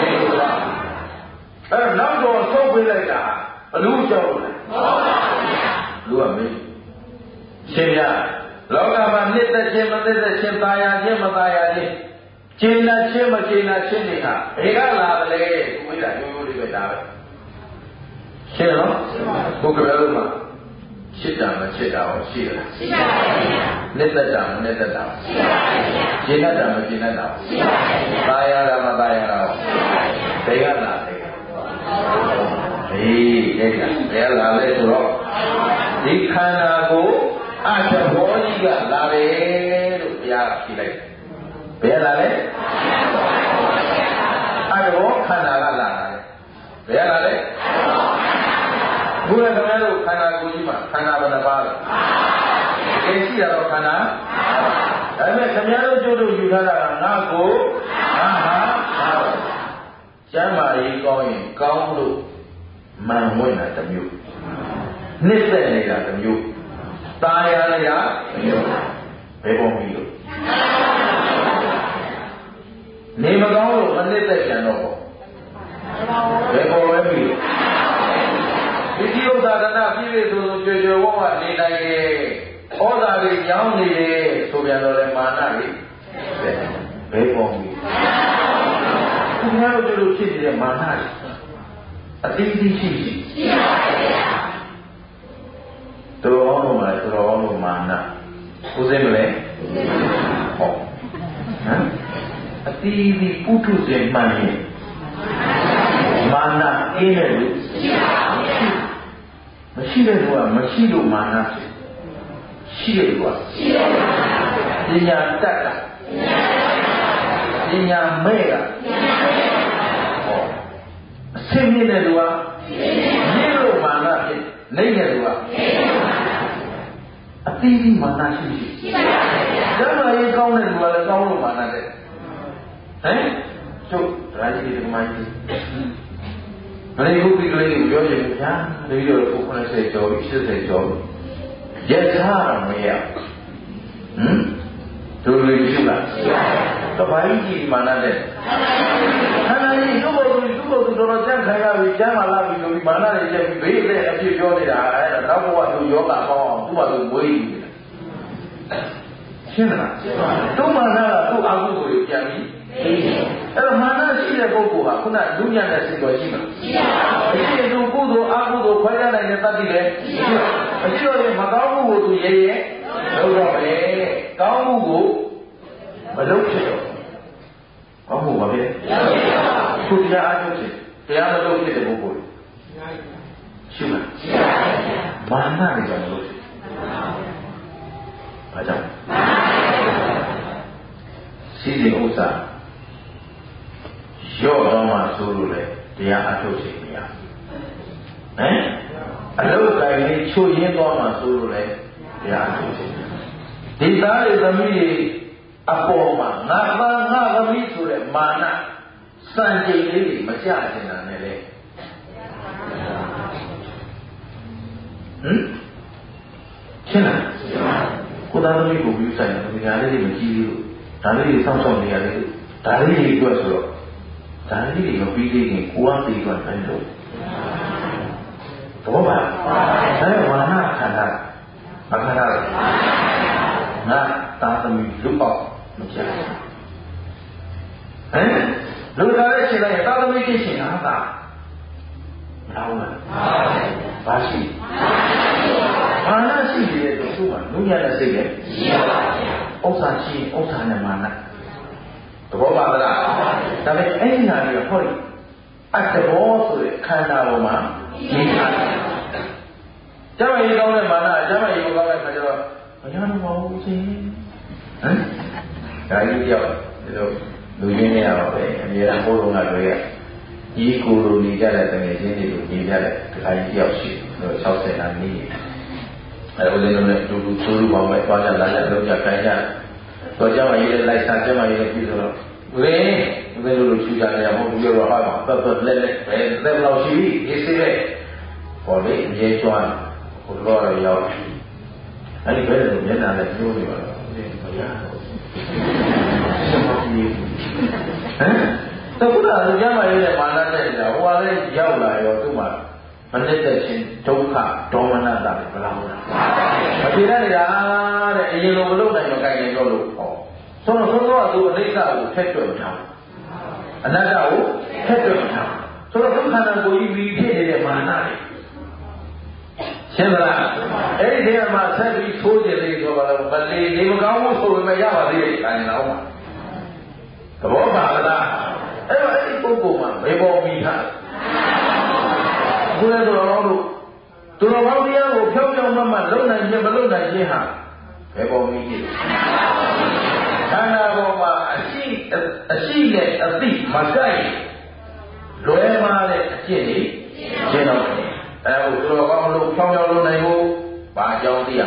အဲ့တော့နောက်တော့ဆုံးပေးလိုက်တာဘလူကြောက်လားဟုတ်ပါဘူးဗျာလူကမေးရှင်ဗျာလောကမှာနှစ်သက်ခြင်းမသက်သက်ခြင်းตายရခြင်းမตายရခြင်းကျင်နာခြင်းမကျင်နာခြင်းတွေဟာဘယ်ကလာသလဲသူမေးတာရိုးရိုးလေးပဲဒါပဲရှင်းနော်ဘုရားလုံးမှာချစ်တာမချစ်တာရောရှိတယ်ရှိပါပါဗျာနှစ်သက်တာမနှစ်သက်တာရှိပါပါဗျာကျင်နာတာမကျင်နာတာရှိပါပါဗျာตายရတာမตายရတာရှိပါပါဗျာဘယ်ကလာလဲအေးအဲ့ဒါဘယ်လာလဲဆိုတော့ဒီခန္ဓာကိုအတ္တဘောကြီးကလာတယ်လို့ဘုရားဖြေလိုက်ဘယ်လာလဲအတ္တဘောခန္ဓာကလာတယ်ဘယ်လာလဲဘုရားခင်ဗျားတို့ခန္ဓာကိုယ်ကြီးမှာခန္ဓာဘယ်နှပါးလဲတကယ်ရှိရတော့ခန္ဓာဒါပေမဲ့ခင်ဗျားတို့ကျိုးတို့ယူထားတာကငါကိုငါဟာငါပါကျမ်းမာရေးကောင်းရင်ကောင်းလို့မှန်ဝင်တာတစ်မျိုးနှစ်သက်နေတာတစ်မျိုးตายရနေတာတစ်မျိုးဘယ်ပုံပြီးလို့နေမကောင်းလို့မနှစ်သက်ကြတော့ဘောဘယ်ပုံပဲပြီးလို့ဒီဥစ္စာကနာပြည့်ပြည့်စုံစုံကြွယ်ကြွယ်ဝဝနေနိုင်ရဲ့ဩဇာတွေကြောင်းနေတယ်ဆိုပြန်တော့လေမာနတွေဘယ်ပုံပြီးခင်ဗျားတို့တို့ဖြစ်နေတဲ့မာနတွေအတိအကျရှိရှိရှိပါရဲ့တော်အောင်လို့မှာတော်အောင်လို့မာနကိုယ်စိတ်မလဲဟောဟမ်အတိအကျပုထုဇဉ်မှန်ရင်မာနအင်းတယ်လို့ရှိပါရဲ့မရှိတဲ့လူကမရှိလို့မာနဖြစ်ရှိတဲ့လူကရှိတယ်ပညာတတ်တာပညာမဲ့တာအစင်းမြင့်တဲ့လူကမြင့်လို့မာနဖြစ်နေတဲ့လူကအတိအကျမာနရှိရှိရှိပါရဲ့။ကျမ်းမာရေးကောင်းတဲ့လူကလည်းကောင်းလို့မာနတဲ့။ဟမ်ကျုပ်ဒါကြီးဒီမိုင်းကြီးဘယ်လိုပြီးကလေးကိုပြောရင်ဗျာဒီလိုကိုခုနကကျော်ရှစ်ဆယ်ကျော်ရထားမရဟမ်တို့လူရှိလားရှိပါရဲ့။တပိုင်းကြီးမာနတဲ့ခန္ဓာကြီးသူ့ဘုသူသူ့ဘုသူတော်တော်ကြံ့ခံရပြီကျမ်းမာလာပြီလို့ဒီမာနတွေချက်ပြီးဘေးနဲ့အပြစ်ပြောနေတာအဲ့ဒါတော့ဘဝသူယောဂပေါင်းအောင်သူ့ဘာလို့မွေးနေတာရှင်းမလားရှင်းပါပြီတို့မာနကသူ့အကုသိုလ်တွေပြန်ပြီးအဲ့တော့မာနရှိတဲ့ပုဂ္ဂိုလ်ဟာခုနလူညံ့တဲ့စိတ်တော်ရှိမှာရှိပါဘူးအရှိသူကုသိုလ်အကုသိုလ်ခွဲရနိုင်တဲ့တတ်တိလည်းရှိပါဘူးအရှိတော်ရင်မကောင်းမှုကိုသူရဲရဲလုပ်တော့မယ်ကောင်းမှုကိုမလုပ်ဖြစ်တော့ကောင်းမှုပါပဲသူတရားအားထုတ်တယ်တရားမလုပ်ဖြစ်တဲ့ပုဂ္ဂိုလ်ရှိမှာရှိပါဘူးမာနတွေကြောင့်မလုပ်ဖြစ်ဘာကြောင့်စီးတဲ့ဥစ္စာရော့တော့မှဆိုလို့လေတရားအားထုတ်ခြင်းမရဟမ်အလုပ်တိုင်းလေးချို့ရင်းသွားမှဆိုလို့လေတရားအားထုတ်ခြင်းဒီသားတွေသမီးတွေအပေါ်မှာငါသာငါသမီးဆိုတဲ့မာနစံချိန်လေးတွေမကြချင်တာနဲ့လေဟမ်ရှင်းလားကိုသားသမီးကိုပြီးဆိုင်တယ်ဒီညာလေးတွေမကြည့်ဘူးဒါလေးတွေစောင့်ရှောက်နေရတယ်ဒါလေးတွေအတွက်ဆိုတော့ဒါလေးတွေမပြီးသေးခင်ကိုယ်ကပြီးသွားတယ်လို့ဘောပါဒါဝါနာခန္ဓာအခါရငါသာသမီလူပေါက်မကြဟမ်လူသားရဲ့ရှင်လိုက်သာသမီဖြစ်ရှင်ဟာသာမလားဘူးဘာရှိမာနရှိတဲ့သူကလူညံ့တဲ့စိတ်နဲ့ရှိပါဘူးဥစ္စာရှိဥစ္စာနဲ့မာနသဘောပါလားဒါပေမဲ့အဲ့ဒီနာရီဟောဒီအတ္တဘောဆိုတဲ့ခန္ဓာပေါ်မှာနေထားတယ်ကျမ်းမာရေးကောင်းတဲ့မာနကျမ်းမာရေးကောင်းတဲ့ခါကျတော့မရတော့ပါဘူးရှင်ဟမ်ဒါကြီးပြောက်ဒီလိုလူရင်းနေရတော့ပဲအများအားဘုရားကတွေ့ရဒီကိုယ်လိုနေကြတဲ့တကယ်ချင်းတွေကိုနေကြတဲ့ဒီခါကြီးတယောက်ရှိတယ်၆၀နာနေအဲဦးဇင်းတို့လည်းတူတူသိုးလူပေါင်းပဲသွားကြလာကြလုံးကြခိုင်းကြတော့ကျမ်းမာရေးလည်းလိုက်စားကျမ်းမာရေးလည်းပြီးဆိုတော့ဝင်းဦးဇင်းတို့လိုချူကြနေရမဟုတ်ဘူးပြောတော့ဟာပတ်ပတ်လက်လက်ပဲသက်လောက်ရှိပြီဒီစိတဲ့ပေါ်လေအရေးကျွမ်းဟိုတော့ရောက်အဲ့ဒီဘယ်လိုမျက်နှာနဲ့ပြောနေပါတော့ဒီမရတော့စမကြီးဟမ်တခုနကကျမ်းမာရေးနဲ့မာနနဲ့ဟိုဟာလေးရောက်လာရောသူ့မှာမနစ်သက်ခြင်းဒုက္ခဒေါမနတာဘယ်လောက်လဲမပြေတတ်နေတာတဲ့အရင်လိုမလုပ်နိုင်တော့ကြိုင်နေတော့လို့ဟောဆိုတော့သုံးတော့သူအနိစ္စကိုဖက်တွယ်ထားအနတ္တကိုဖက်တွယ်ထားဆိုတော့ဒုက္ခနာကိုကြီးပြီးဖြစ်နေတဲ့မာနတွေရှင်းမလားအဲ့ဒီနေရာမှာဆက်ပြီးသိုးကြတယ်ဆိုတော့မလီနေမကောင်းဘူးဆိုပေမဲ့ရပါသေးတယ်ခိုင်းတော့မှာသဘောပါလားအဲ့တော့အဲ့ဒီပုဂ္ဂိုလ်မှာဘေဘောမိထားဟအခုလည်းသူတော်ကောင်းတို့သူတော်ကောင်းတရားကိုဖြောင်းဖြောင်းမှမှလုံနိုင်ခြင်းမလုံနိုင်ခြင်းဟာဘယ်ပုံကြီးလဲခန္ဓာပေါ်မှာအရှိအရှိနဲ့အသိမကိုက်လွယ်မှားတဲ့အကျင့်တွေရှင်းတော့တယ်အဲဒါကိုသူတော်ကောင်းလို့ဖြောင်းဖြောင်းလုံနိုင်ဖို့ဘာအကြောင်းသိရ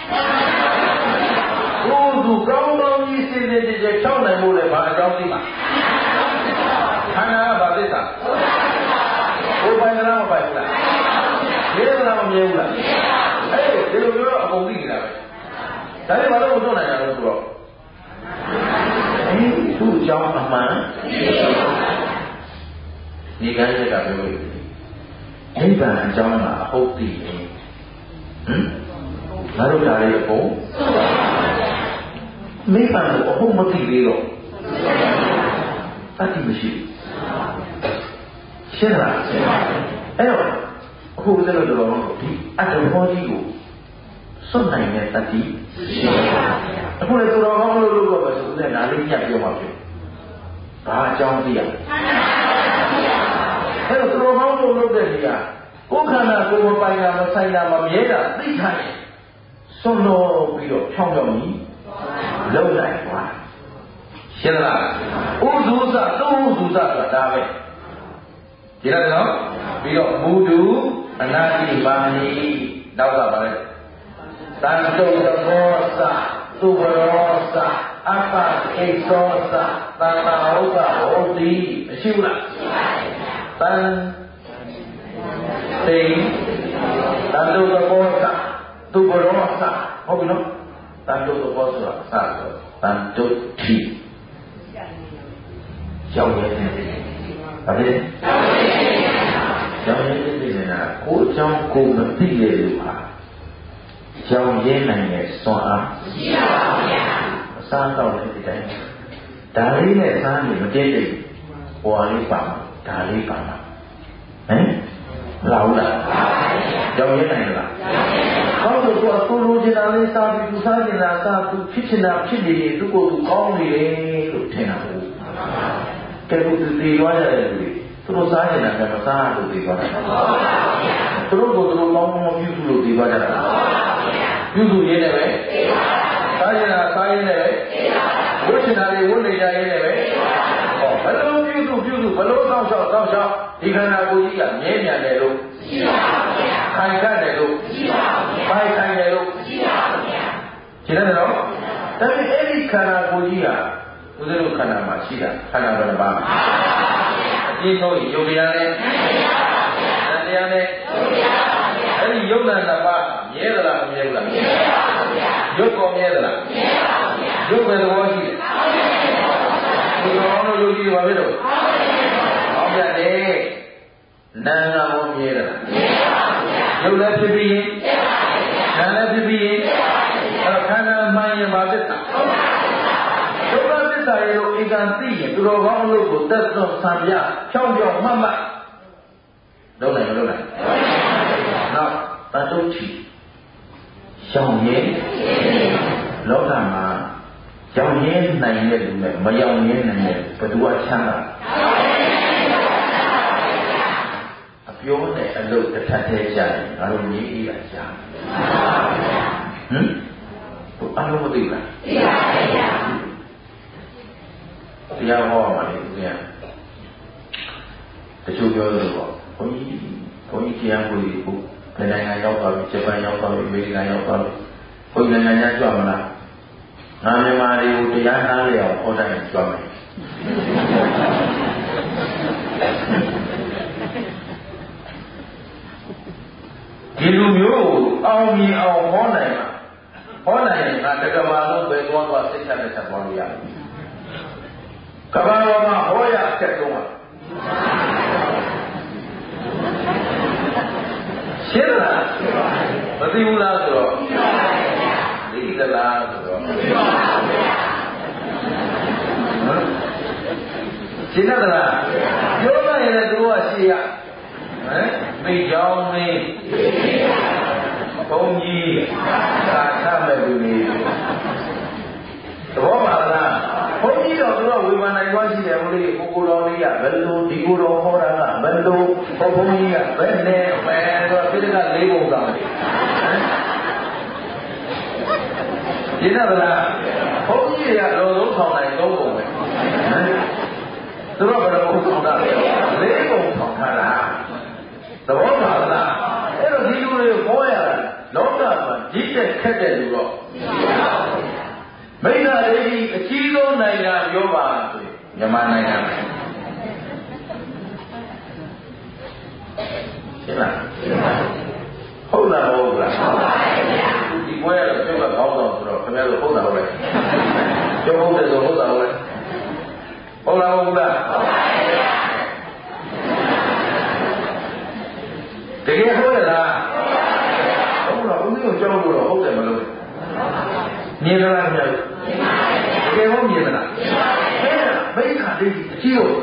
ဘုသူကောင်းကောင်းကြီးစိစိတည်းဖြောင်းနိုင်ဖို့လည်းဘာအကြောင်းသိမှာခန္ဓာကဘာသစ္စာဘုပိုင်လားမပိုင်ဘူးလားမြဲလားမမြဲဘူးလားအဲ့ဒီလိုမျိုးတော့အကုန်သိနေတာပဲဒါပေမဲ့ဘာလို့မထုတ်နိုင်ရလဲဆိုတော့အေးသူ့အကြောင်းအမှန်ဒီကံရက်ကပြောလို့နိဗ္ဗာန်အကြောင်းကအဟုတ်သိရင်ဟမ်ငါတို့ဒါလေးအကုန်နိဗ္ဗာန်ကိုအဟုတ်မသိသေးတော့တတိမရှိရှင်းလားအဲ့တော့အခုဦးဇင်းတို့တော်တော်ဒီအတ္တဘောကြီးကိုစွန့်နိုင်တဲ့တတိရှိပါအခုလေတော်တော်ကောင်းလို့လို့တော့ပဲဆိုဦးဇင်းနားလေးညက်ပြောပါဖြစ်ဘာအကြောင်းသိရအဲ့တော့တော်တော်ကောင်းလို့လုပ်တဲ့နေရာကိုယ်ခန္ဓာကိုယ်မပိုင်တာမဆိုင်တာမမြဲတာသိခိုင်းစွန့်လို့ပြီးတော့ဖြောင်းဖြောင်းကြီးလုံလိုက်သွားရှင်းလားဥဒုစသုဥဒုစဆိုတာဒါပဲဒီလားနော်ပြီးတော့မူတုအနာတိပါဏိနောက်ကပါလေသံတုတ္တမောသသုဘရောသအပ္ပကိသောသသံဃာဟုတ်ကဟုတ်တိမရှိဘူးလားရှိပါရဲ့သံတေသံတုတ္တမောသသုဘရောသဟုတ်ပြီနော်သံတုတ္တမောဆိုတာအစဆိုသံတုတ္တိရောက်ရဲ့ဒါပဲကျောင်းရင်းသိနေတာကိုအကြောင်းကိုမသိရလို့ဟာကျောင်းရင်းနိုင်တဲ့စွမ်းအားရှိပါဘူးဗျာအစားတော့လည်းဒီတိုင်းဒါလေးနဲ့စားနေမတည့်တဲ့ဟိုလေးပါဒါလေးပါမှာဟမ်လာဦးလားကျောင်းရင်းနိုင်လားကောင်းလို့သူကသူ့လိုချင်တာလေးစားပြီးသူစားချင်တာစားသူဖြစ်ချင်တာဖြစ်နေတယ်သူကိုယ်သူကောင်းနေတယ်လို့ထင်တာဟုတ်ကဲလို့သူသိသွားရတယ်လူတွေသူတို့စားနေတာကမစားလို့သိသွားတယ်သူတို့ကိုသူတို့ကောင်းကောင်းပြုစုလို့သိသွားကြတာပြုစုရင်းနဲ့ပဲစားနေတာစားရင်းနဲ့ပဲဝိချနာတွေဝိနေကြရင်းနဲ့ပဲဟောဘယ်လိုပြုစုပြုစုဘယ်လိုစောင့်ရှောက်စောင့်ရှောက်ဒီခန္ဓာကိုယ်ကြီးကမြဲမြံတယ်လို့ရှိပါဘူးဗျာခိုင်ခတ်တယ်လို့ရှိပါဘူးဗျာပိုင်ဆိုင်တယ်လို့ရှိပါဘူးဗျာရှင်းတယ်နော်ဒါပေမဲ့အဲ့ဒီခန္ဓာကိုယ်ကြီးဟာဦးဇင်းတို့ခန္ဓာမှာရှိတာခန္ဓာဘယ်နှပါးအကျဉ်းဆုံးယုတ်တရားနဲ့တရားနဲ့အဲ့ဒီယုတ်နာနှစ်ပါးမြဲသလားမမြဲဘူးလားမြဲပါဘူးဗျာယုတ်ကောမြဲသလားမြဲပါဘူးဗျာယုတ်ပဲသဘောရှိတယ်ဒီကောင်တို့ယုတ်ကြည့်ပါပြီတော့ဟောပြတယ်နာငါဘောမြဲသလားမြဲပါဘူးဗျာယုတ်လည်းဖြစ်ပြီးရင်မြဲပါဘူးဗျာနာလည်းဖြစ်ပြီးရင်မြဲပါဘူးဗျာအဲ့ခန္ဓာမှန်ရင်ပါသစ္စာဒုက္ခသစ္စာရဲ့လို့ဧကံသိရင်သူတော်ကောင်းအလုပ်ကိုသက်သွန်ဆံပြဖြောင်းဖြောင်းမှတ်မှတ်လုပ်နိုင်မလုပ်နိုင်နောက်တတုဋ္ဌိရှောင်ရဲလောကမှာကြောင်ရဲနိုင်တဲ့လူနဲ့မယောင်ရဲနိုင်တဲ့ဘယ်သူကချမ်းသာအပြောနဲ့အလုပ်တစ်ထပ်တည်းရှာတယ်ငါတို့ညီအေးတာရှာဟမ်ဘုအားလုံးမသိဘူးလားသိပါပါဗျာတရားဟောမှာလေဦးဇင်းတချို့ပြောလို့ပေါ့ဘုန်းကြီးဘုန်းကြီးတရားဟောပြီးဘုရားနိုင်ငံရောက်သွားပြီဂျပန်ရောက်သွားပြီအမေရိကန်ရောက်သွားပြီဘုန်းကြီးနိုင်ငံကြွမလားငါမြန်မာတွေကိုတရားနာလေအောင်ဟောတိုင်းကြွမယ်ဒီလူမျိုးအောင်မြင်အောင်ဟောနိုင်မှာဟောနိုင်ရင်ငါတက္ကမလုံးပဲသွားသွားစိတ်ချလက်ချသွားလို့ရတယ်ကဘာတော်မှာဟောရအချက်ဆုံးပါရှင်းလားမသိဘူးလားဆိုတော့သိသလားဆိုတော့ရှင်းသလားပြောမှရင်လည်းသူကရှင်းရဟမ်မိကြောင်းမင်းဘုံကြီးသာချမဲ့လူတွေသဘောပါလားဘုန်းကြီးတော်သူကဝေဘာနိုင်သွားရှိတယ်ဘုလေးကိုကိုတော်လေးကဘယ်လိုဒီကိုတော်ဟောတာကဘယ်လိုဘုံဘုံကြီးကဘယ်နဲ့ပဲတော့ဒီကလေးပုံဆောင်တယ်ဒီတော့လားဘုန်းကြီးကလောလုံးဆောင်နိုင်သုံးပုံပဲသူတို့ဘယ်လိုပုံဆောင်တာလဲလေးပုံဆောင်တာလားသဘောပါလားအဲ့တော့ဒီလူတွေကိုဟောရတာလောကမှာကြီးတဲ့ခက်တဲ့လူတော့မိစ္ဆာဒိဋ္ဌိအကြီးဆုံးနိုင်ငံပြောပါဆိုမြန်မာနိုင်ငံရှင်းလားဟုတ်လားဟုတ်လားဟုတ်ပါရဲ့ဒီဘွဲကတော့ကျုပ်ကကောင်းတော့ဆိုတော့ခင်ဗျားတို့ဟုတ်တာဟုတ်လားကျုပ်ဟုတ်တယ်ဆိုဟုတ်တာဟုတ်လားဟုတ်လားဟုတ်လားဟုတ်ပါရဲ့တကယ်ဟုတ်လားဟုတ်လားဦးမျိုးကြောက်လို့တော့ဟုတ်တယ်မလို့မြင်သလားခင်ဗျားတို့တကယ်ဟုတ်မြင်သလားမြင်ပါရဲ့မိခါဒိဋ္ဌိအကြီးတော့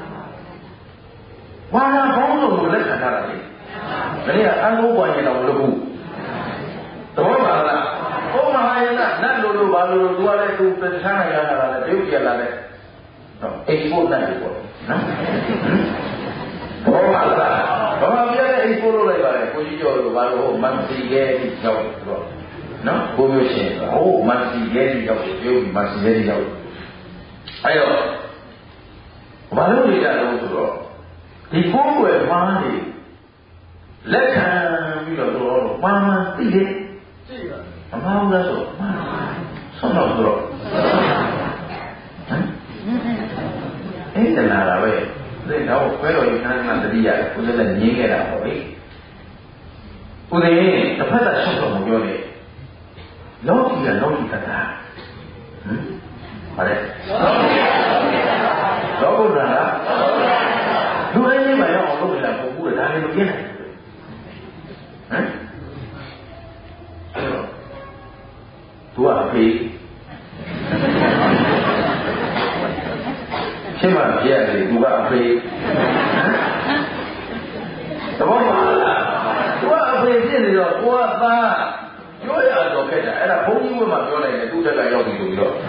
ဝါရဘောင်းလို့လက်ခံထားတာလေဒါနဲ့အန်ကိုပွားရင်တော့မလုပ်ဘူးသဘောပါလားဘုမဟာယနာနတ်လိုလိုဘာလိုလိုသူကလည်းသူပဋ္ဌာန်းနိုင်ရတာလည်းဒုတိယလာတဲ့နော်အိတ်ဖို့နဲ့ပေါ့နော်ဘောပါလားဘာမှပြတဲ့အိတ်ဖို့လို့လိုက်ပါလေကိုကြီးကျော်လိုဘာလို့ဟိုမန်စီရဲ့ရောက်တော့နော်ဘုမျိုးရှင်ဟိုမန်စီရဲ့ရောက်ပြောမန်စီရဲ့ရောက်အဲ့တော့ဘာလို့လဲကြလို့ဆိုတော့ဒီကိုယ်ွယ်မှားနေလက်ခံပြီးတော့တော့မှန်မှန်သိတယ်သိပါမမှန်ဘူးလားဆိုမှန်ဆုံးတော့ဆိုတော့ဟမ်အဲ့ဒါလာတာပဲဒီတော့ဘယ်လိုရခဏခဏတတိယကိုယ်လည်းငြင်းခဲ့တာပေါ့လေဦးသိန်းတစ်ဖက်သက်ဆက်တော့မပြောနဲ့လောကီကလောကီတတ်တာဟမ်ဟုတ်တယ်လောကုတ္တရာလူတိုင်းလေးမှာရောက်အောင်လုပ်နေတာပုံဘူးလေဒါလည်းမကျင်းနိုင်ဘူးဟမ်သူကအဖေရှင်းမပြရတယ်သူကအဖေသဘောပါလားသူကအဖေဖြစ်နေတော့ကိုကသားပြောရတော့ခဲ့တာအဲ့ဒါဘုန်းကြီးဝတ်မှာပြောလိုက်တယ်သူ့တက်ကရောက်ပြီဆိုပြီးတော့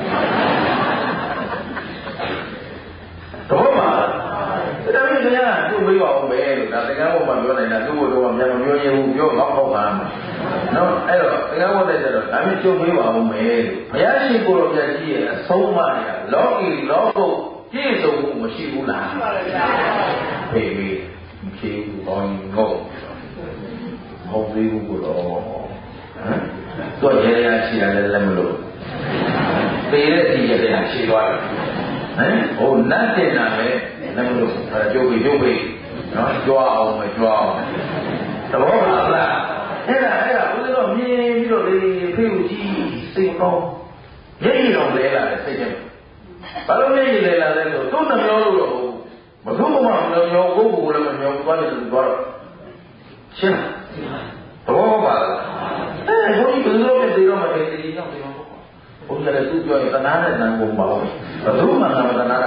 သဘောပါလားဒါပေမဲ့တရားကသူ့မေးပါအောင်ပဲလို့ဒါတကယ်ဘုံမှာပြောနေတာသူ့ဘုတော့မြန်မပြောရဘူးပြောတော့ပေါ့ပါမှာနော်အဲ့တော့တကယ်ဘုတဲ့ကျတော့ဒါမျိုးကျုပ်မေးပါအောင်မယ်လို့ဘုရားရှိခိုးတော်ပြကြီးရဲ့အဆုံးအမတွေကလောကီလောကုတ်ပြည့်စုံမှုမရှိဘူးလားရှိပါလေဗျာဖေးမေးမဖြေဘူးဘောင်းငုတ်ဟုတ်သေးဘူးကိုတော့ဟမ်သူရေရရှိတယ်လည်းမလို့ပေတဲ့ဒီရေရရှိသွားတယ်ဟမ်ဟိုနတ်တင်တာပဲလည်းမလို့အဲကျုပ်ပြီးကျုပ်ပြီးနော်ကြွားအောင်မကြွားအောင်သဘောပါလားအဲ့ဒါအဲ့ဒါဘုရားတော့မြင်ပြီးတော့လေဖေးဦးကြီးစိတ်ကောင်းမျက်ရည်တော်လဲလာတယ်စိတ်ထဲဘာလို့မျက်ရည်လဲလာလဲဆိုသူ့နှမျောလို့တော့မသူ့ဘုမနှမျောကိုယ်ကိုယ်လည်းမမျောသွားတယ်သူသွားတော့ရှင်းသဘောပါလားအဲဘုန်းကြီးဘယ်လိုပဲသိတော့မသိသေးတော့ပြောဘုရားလည်းသူ့ပြောရင်တနာနဲ့နန်းကုန်ပါဘူးဘယ်သူမှငါမတနာတာ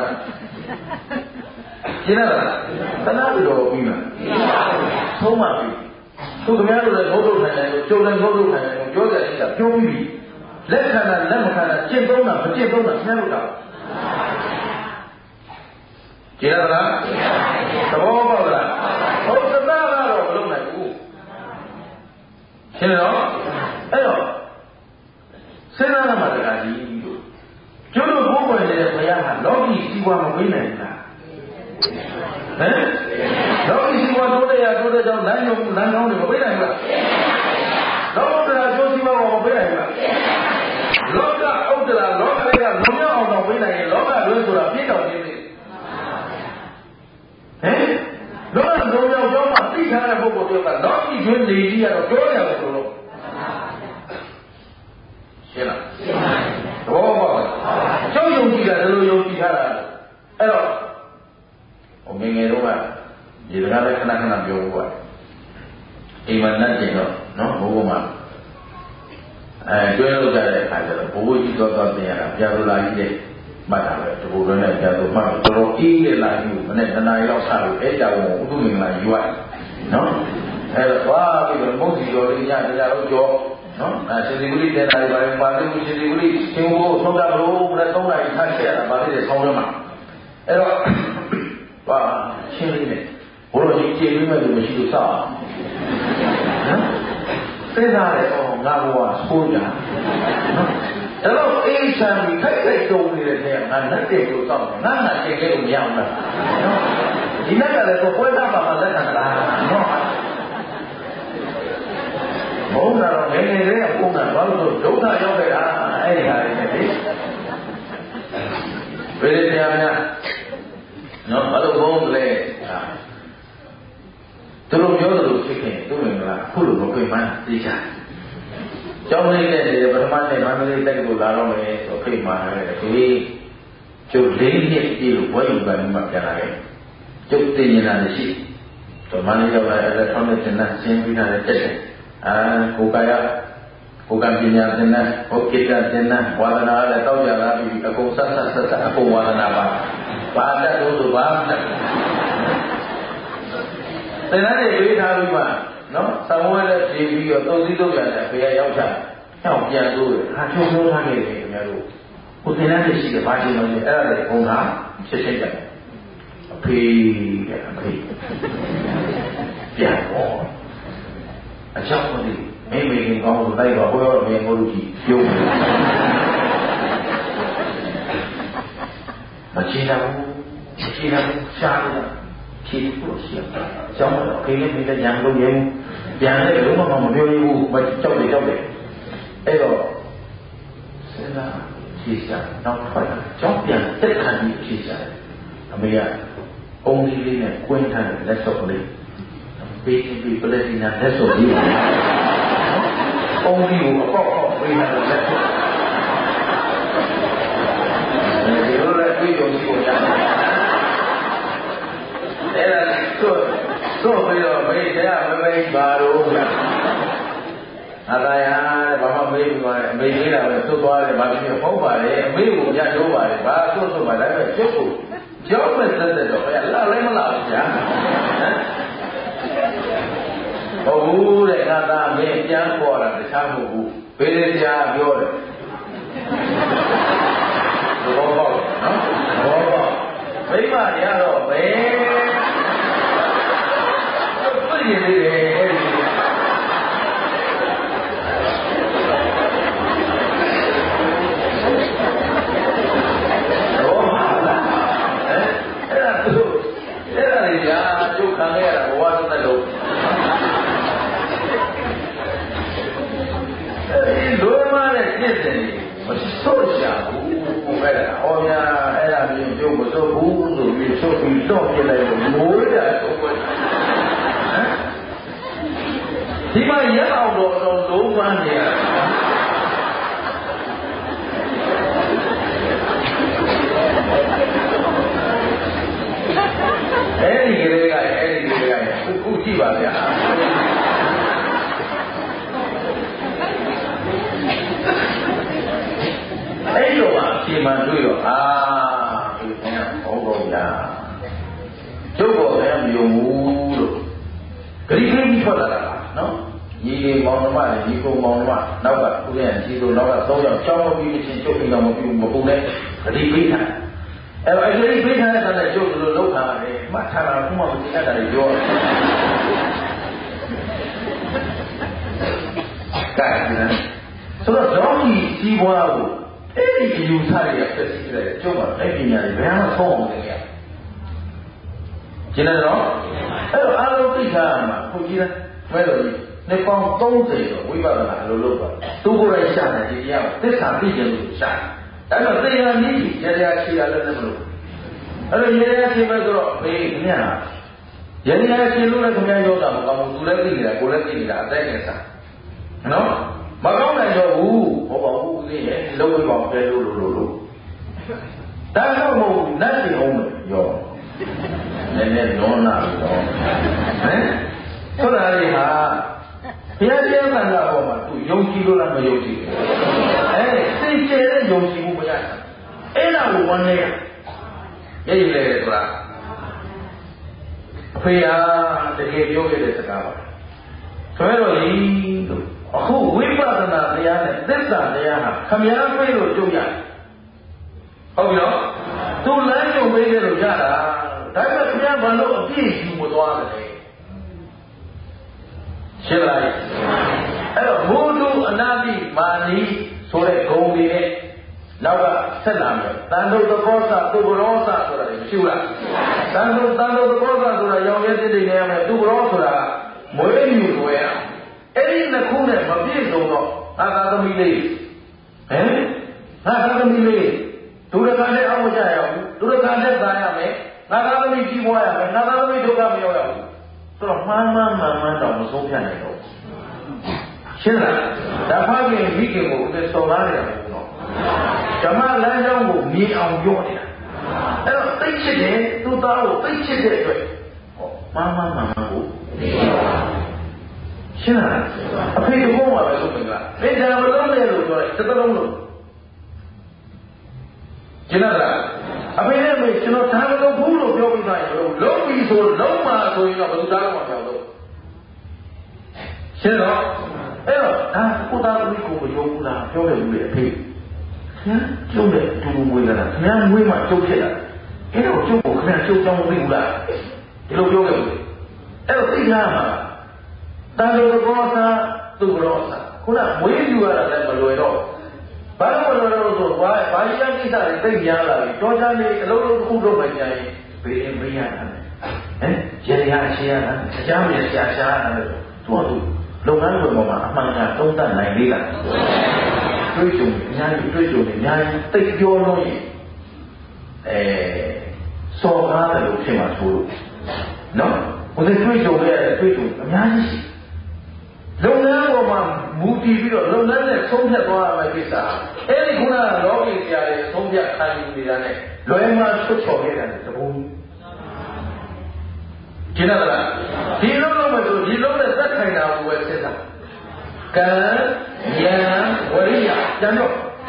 ရှင်းလားတနာပြီးတော့ပြီးမှာသုံးပါပြီသူခင်ဗျားတို့လည်းဘုဒ္ဓထိုင်တယ်လို့ကျုံတယ်ဘုဒ္ဓထိုင်တယ်လို့ပြောကြတယ်ကပြောပြီးပြီလက်ခံတာလက်မခံတာကျင့်သုံးတာမကျင့်သုံးတာခင်ဗျားတို့ကကြည့်ရလားသဘောပေါက်လားဟုတ်သနာကတော့မလုပ်နိုင်ဘူးရှင်းတော့အဲ့တော့စဉ်းစားရမှာတကားကြီးလို့ကျုပ်တို့ဘုရားရဲ့ဘုရားကလောကီစီးပွားမပေးနိုင်ဘူးလားဟမ်လောကီစီးပွားတိုးတဲ့ရတိုးတဲ့ကြောင့်လမ်းညုံလမ်းကောင်းတွေမပေးနိုင်ဘူးလားလောကုတ္တရာကျိုးစီးပွားမပေးနိုင်ဘူးလားလောကဥဒ္ဒရာလောကလေးကလုံမြောက်အောင်တော့ပေးနိုင်ရင်လောကလွဲဆိုတာပြည့်တော်နေသေးဟမ်လောကလုံမြောက်ကြောင်းမှာသိထားတဲ့ပုဂ္ဂိုလ်တွေကလောကီကျွန်းနေကြီးကတော့ပြောရတယ်ဆိုတော့ရှင်းလားရှင်းပါပြီဘောဘောကျောင်းယုံကြည်တာလည်းယုံကြည်ထားတာအဲ့တော့ဟိုငယ်ငယ်တော့ကဒီစကားလည်းခဏခဏပြောဖို့ပါအိမ်မှာနဲ့ကျင်တော့နော်ဘိုးဘုံမှာအဲကျွဲလို့ကြတဲ့အခါကျတော့ဘိုးဘိုးကြီးတော့တော့တင်ရတာပြာလိုလာကြီးတဲ့မှတ်တာပဲတဘူလုံးနဲ့ပြာလိုမှတ်တော့တော်အေးတဲ့လာကြီးကိုမနေ့တနားရီလောက်ဆလို့အဲ့ကြောင်ကိုဥဒုမင်္ဂလာယူရတယ်နော်အဲ့တော့သွားပြီးတော့မုတ်စီတော်လေးညတရားတော့ကြောနော်အဲရှင်ဒီဂုလိတဲ့နာရီပါပါလို့ရှင်ဒီဂုလိရှင်ဘိုးသုံးတာလို့ဘယ်သုံးနာရီထားခဲ့ရတာဗာလေဆောင်းရမှာအဲ့တော့ပါရှင်းလေးနဲ့ဘုရားကြီးကျေပြီးမဲ့လို့မရှိလို့စောက်အောင်နော်သိသားတယ်ဟောငါဘဝဆိုးကြနော်အဲ့တော့အေးချမ်းပြီးခိုက်ခိုက်တုံးနေတဲ့ထဲကငါလက်တယ်လို့စောက်တယ်ငါငါချိန်ခဲ့လို့မရဘူးလားနော်ဒီလက်ကလည်းကိုပွဲသားပါမှလက်ခံတာနော်ဘုံကတော့ငယ်ငယ်လေးကဘုံကဘာလို့ဆိုဒုက္ခရောက်ခဲ့တာအဲ့ဒီဟာတွေနဲ့လေဘယ်လိုတရားများနော်ဘာလို့ဘုံလဲသူတို့ပြောတယ်လို့ဖြစ်ခင်သူ့မိန်းကအခုလိုမပြေမှန်းသိချာကျောင်းလေးနဲ့နေပထမနေ့မန္တလေးတက်ကိုလာတော့မယ်ဆိုဖိတ်မှာတယ်ဒီကျုပ်လေးနှစ်ပြည့်လို့ဘွဲယူကနေမှပြန်လာခဲ့ကျုပ်သိနေတာရှိတော့မန္တလေးရောက်လာတဲ့ထောင်းတဲ့သင်္นานရှင်းပြီးတာလည်းတက်တယ်အာကိုကာယကိုကံပညာသင်္นานဟောကိတ္တသင်္นานဝါဒနာလည်းတောက်ကြလာပြီးအကုန်ဆက်ဆက်ဆက်ဆက်အကုန်ဝါဒနာပါဘာတတ်လို့ဆိုဘာမတတ်သင်္นานတွေပေးထားပြီးမှနော်သံဝဲလည်းဖြေပြီးတော့သုံးစည်းသုံးရတယ်အဖေကရောက်ချင်ကြောက်ပြန်လို့ဟာချုံပြောထားခဲ့တယ်ခင်ဗျားတို့ကိုသင်္นานတွေရှိတယ်ဘာချင်းလို့လဲအဲ့ဒါလည်းဘုံကဖြစ်ဖြစ်ကြတယ်အဖေတဲ့အဖေပြန်တော့အချောက်မသိမိမိခင်ကောင်းလို့တိုက်ပါဘွဲရောမင်းကိုလူကြီးပြုံးမချင်တော့မချင်တော့ရှားလို့ချီဖို့ရှိတယ်။ကျောင်းတော့ခေလေးနေတဲ့ရန်ကုန်ရုံပြန်လဲလုံးဝမပြောရဘူးမကြောက်တယ်ကြောက်တယ်အဲ့တော့စဉ်းစားဖြေရှာနောက်ထွက်ကျောင်းပြန်တက်ခံပြီးဖြေရှာအမေကအုံးလေးလေးနဲ့ကွင်းထားတဲ့လက်စောပ်ကလေးပေးပြီးပလက်တီနာလက်စောပ်လေးအုံးလေးကိုအပေါက်ပေါက်ပေးထားတဲ့လက်စောပ်ဒီလိုလည်းတွေ့ရုံရှိကိုရတယ်အဲ့ဒါဆိုဆိုပြီးတော့မေးတယ်မမေးပါတော့ဗျာအသာရဘာမှမေးပြီးတော့အမေကြီးတာပဲသွတ်သွားတယ်ဘာဖြစ်ဖြစ်ဟုတ်ပါလေအမေကိုညတိုးပါလေဘာသွတ်သွတ်ပါဒါပေမဲ့ကျုပ်ကိုကြောက်မဲ့သက်သက်တော့ဘယ်လာလဲမလားဗျာဟမ်ဟုတ်ဘူးတဲ့ငါသားမင်းပြန်ပေါ်လာတခြားမဟုတ်ဘူးဘေးလေးတရားပြောတယ်ဘောပေါက်နော်ဘောပေါက်မိမရတော့ဘယ်ပြည့်နေတယ်အဲ့ဒီတော့ဟာလားအဲ့ဒါသူအဲ့ဒါလေကြာကျုပ်ခံရတာဘဝတစ်သက်လုံးအဲ့ဒီလိုမှလည်းပြည့်တယ်မစိုးချဘူးအဲ့ဒါဟောများအဲ့ဒါမျိုးကျုပ်မစိုးဘူးဆိုပြီးစိုးပြီးတော့ပြလိုက်လို့မိုးရတော့ဘယ်ဒီမှာရအောင်တော့တော့လုံးပန်းနေရအဲ့ဒီကလေးကအဲ့ဒီကလေးကခုကြည့်ပါဗျာအဲ့လိုပါဒီမှာတွေ့တော့အာဒီကဟောတော့ဗျာကျုပ်ပေါ်လည်းမယုံဘူးလို့ဂရိဂရိပြီးထွက်လာတာနော်ညီလေးမောင်နှမနဲ့ညီကိုမောင်နှမနောက်ကဦးရဲ့ညီကိုနောက်ကသုံးယောက်ချောင်းမပြီးချင်းကျုပ်အိမ်တော်မပြုမပူနဲ့ဂရိပေးထားအဲ့တော့ဂရိပေးထားတဲ့အခါကျကျုပ်တို့လောက်ထားတယ်မှတ်ထားတာဘုမမသိတတ်တာတွေပြောကဲဆိုတော့ကြောင်းကြီးကြီးပွားကိုအဲ့ဒီယူဆရတဲ့ဖြစ်စီတဲ့ကျုပ်ကအဲ့ဒီညာတွေဘယ်မှဆုံးအောင်လုပ်ရကျင်တယ်နော်အဲ့တော့အားလုံးသိထားမှာခုကြည့်လားမဲတော်ကြီးနေပေါင်းသုံးဆယ်တော့ဝိပဿနာအလိုလုပ်ပါသူကိုယ်တိုင်ရှာတယ်ဒီတရားကိုသစ္စာသိခြင်းလို့ရှာတယ်အဲ့တော့သိရနည်းကြီးရရချီရလည်းမလို့အဲ့တော့ရရချီပဲဆိုတော့ဘေးခင်ဗျာရရချီလို့လည်းခင်ဗျာယောဂမကောင်းဘူးသူလည်းသိနေတာကိုယ်လည်းသိနေတာအသက်နဲ့စားနော်မကောင်းနိုင်တော့ဘူးဟောပါဘူးဦးလေးရဲ့လုံးဝပေါင်းပဲလို့လို့လို့ဒါတော့မဟုတ်ဘူးလက်ရှိအောင်ရောနည်းနည်းလုံးလာတော့ဟမ်ဆိုတာလေဟာဘုရားတရားမှန်တာပေါ်မှာသူယုံကြည်လို့လားမယုံကြည်ဘူးအဲသိကျတဲ့ယုံကြည်မှုမရဘူးအဲ့ဒါကိုဝန်နေရရဲ့လေဆိုတာအဖေဟာတကယ်ပြောခဲ့တဲ့စကားပါဆိုတော့ဒီအခုဝိပဿနာတရားနဲ့သစ္စာတရားဟာခမည်းပြေလို့ကြုံရတယ်ဟုတ်ပြီနော်သူလမ်းကြုံပေးတယ်လို့ရမလို့အပြည့်ယူမသွားတယ်ရှင်းလားအဲ့တော့ဘုဒ္ဓအနာတိမာနီဆိုတဲ့ဂုံတွေနဲ့နောက်ကဆက်လာမယ်တန်တုတ်သဘောစသူဘရောစဆိုတာမရှိဘူးလားတန်တုတ်တန်တုတ်သဘောစဆိုတာရောင်ရဲတိတ်တိတ်နေရမယ်သူဘရောဆိုတာမွေးမြူွယ်ရအဲ့ဒီနှစ်ခုနဲ့မပြည့်စုံတော့ငါသာသမီးလေးဟမ်ငါသာသမီးလေးဒုရကနဲ့အောက်မကြရဘူးဒုရကနဲ့သာရမယ်ငါသာသမီးကြီးပွားရမယ်ငါသာသမီးဒုက္ခမရောက်ရဘူးဆိုတော့မှန်မှန်မှန်မှန်တော့မဆုံးဖြတ်နိုင်တော့ရှင်းလားဒါဖခင်မိခင်ကိုအစ်စော်ကားနေတာဘူးနော်ဓမ္မလမ်းကြောင်းကိုမြင်အောင်ပြောနေတာအဲ့တော့သိချစ်တယ်သူ့သားကိုသိချစ်တဲ့အတွက်ဟောမှန်မှန်မှန်မှန်ကိုရှင်းလားအဖေကဘုံမှာပဲလို့ပြောတာသေချာမလုံးနဲ့လို့ပြောတယ်တစ်သလုံးလို့ရှင်းလားအဖေနဲ့မေကျွန်တော်ဒါမလုပ်ဘူးလို့ပြောပြီးသားရင်လုံးပြီးဆိုလုံးမှာဆိုရင်တော့ဘယ်သူသားတော့မပြောလို့ရှင်းတော့အဲ့တော့ဒါကိုသားသမီးကိုမယုံဘူးလားပြောတယ်ဘူးလေအဖေဟမ်ကျုပ်နဲ့တူတူမွေးလာတာခင်ဗျားမွေးမှကျုပ်ဖြစ်လာအဲ့တော့ကျုပ်ကိုခင်ဗျားကျုပ်ကြောင်းမသိဘူးလားဒီလိုပြောခဲ့ဘူးအဲ့တော့သိလားမှာတန်လိုဘောသာသူ့ဘောသာခုနမွေးယူရတာလည်းမလွယ်တော့ဘာလို့မလွယ်တော့ဆိုဘာဘာကြီးကိစ္စတွေသိများလာပြီတော်ကြနေအလုံးလုံးတစ်ခုလုပ်မှကြာရင်ဘေးရင်ဘေးရတာဟမ်ရေရရှင်းရတာအကြမ်းမြင်ရှာရှာတာလို့သူ့အတူလုပ်ငန်းတွေပေါ်မှာအမှန်တရားသုံးသပ်နိုင်လေလားတွေးကြုံအများကြီးတွေးကြုံအများကြီးသိပြောလို့ရင်အဲစော်ကားတယ်လို့ဖြစ်မှာဆိုလို့နော်ဘယ်တွေးကြုံလဲတွေးကြုံအများကြီးရှိလုပ်ငန်းပေါ်မှာမူတည်ပြီးတော့လုပ်ငန်းနဲ့ဆုံးဖြတ်သွားရမယ့်ကိစ္စအဲဒီခုနကလောကီဆရာတွေဆုံးဖြတ်ခံယူနေတာနဲ့လွယ်မှဆွတ်ချော်ခဲ့တာတပုံကျင်းတယ်လားဒီလိုလုပ်မယ်ဆိုဒီလုံးနဲ့သက်ခိုင်တာကိုပဲစစ်တာကံဉာဏ်ဝရိယကျန်တော့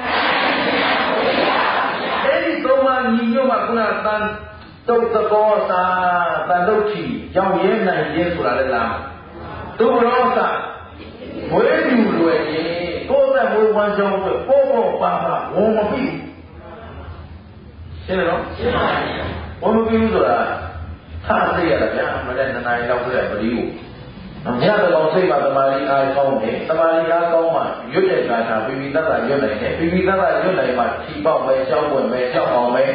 အဲဒီသုံးပါးညီညွတ်မှခုနကတန်တုတ်သဘောသာတန်တုတ်ချီကြောင့်ရဲနိုင်ခြင်းဆိုတာလည်းလားသူရောစာဝေးယူလွယ်ရင်ကိုယ်သက်ဝေးဝမ်းကြောင်းအတွက်ပို့ဖို့ပါပါဝန်မပြီးရှင်းတယ်နော်ရှင်းပါပြီဝန်မပြီးဆိုတာထားသိရတာဗျာမနေ့နှစ်နာရီလောက်ပြည့်ပလီကိုညတော့စိတ်မှာတမာရီအားကောင်းတယ်တမာရီအားကောင်းမှရွတ်တဲ့ကာထာပိပိတ္တရွတ်နိုင်တယ်ပိပိတ္တရွတ်နိုင်မှခြိပေါက်ပဲရှောက်ပွင့်ပဲရှောက်အောင်ပဲ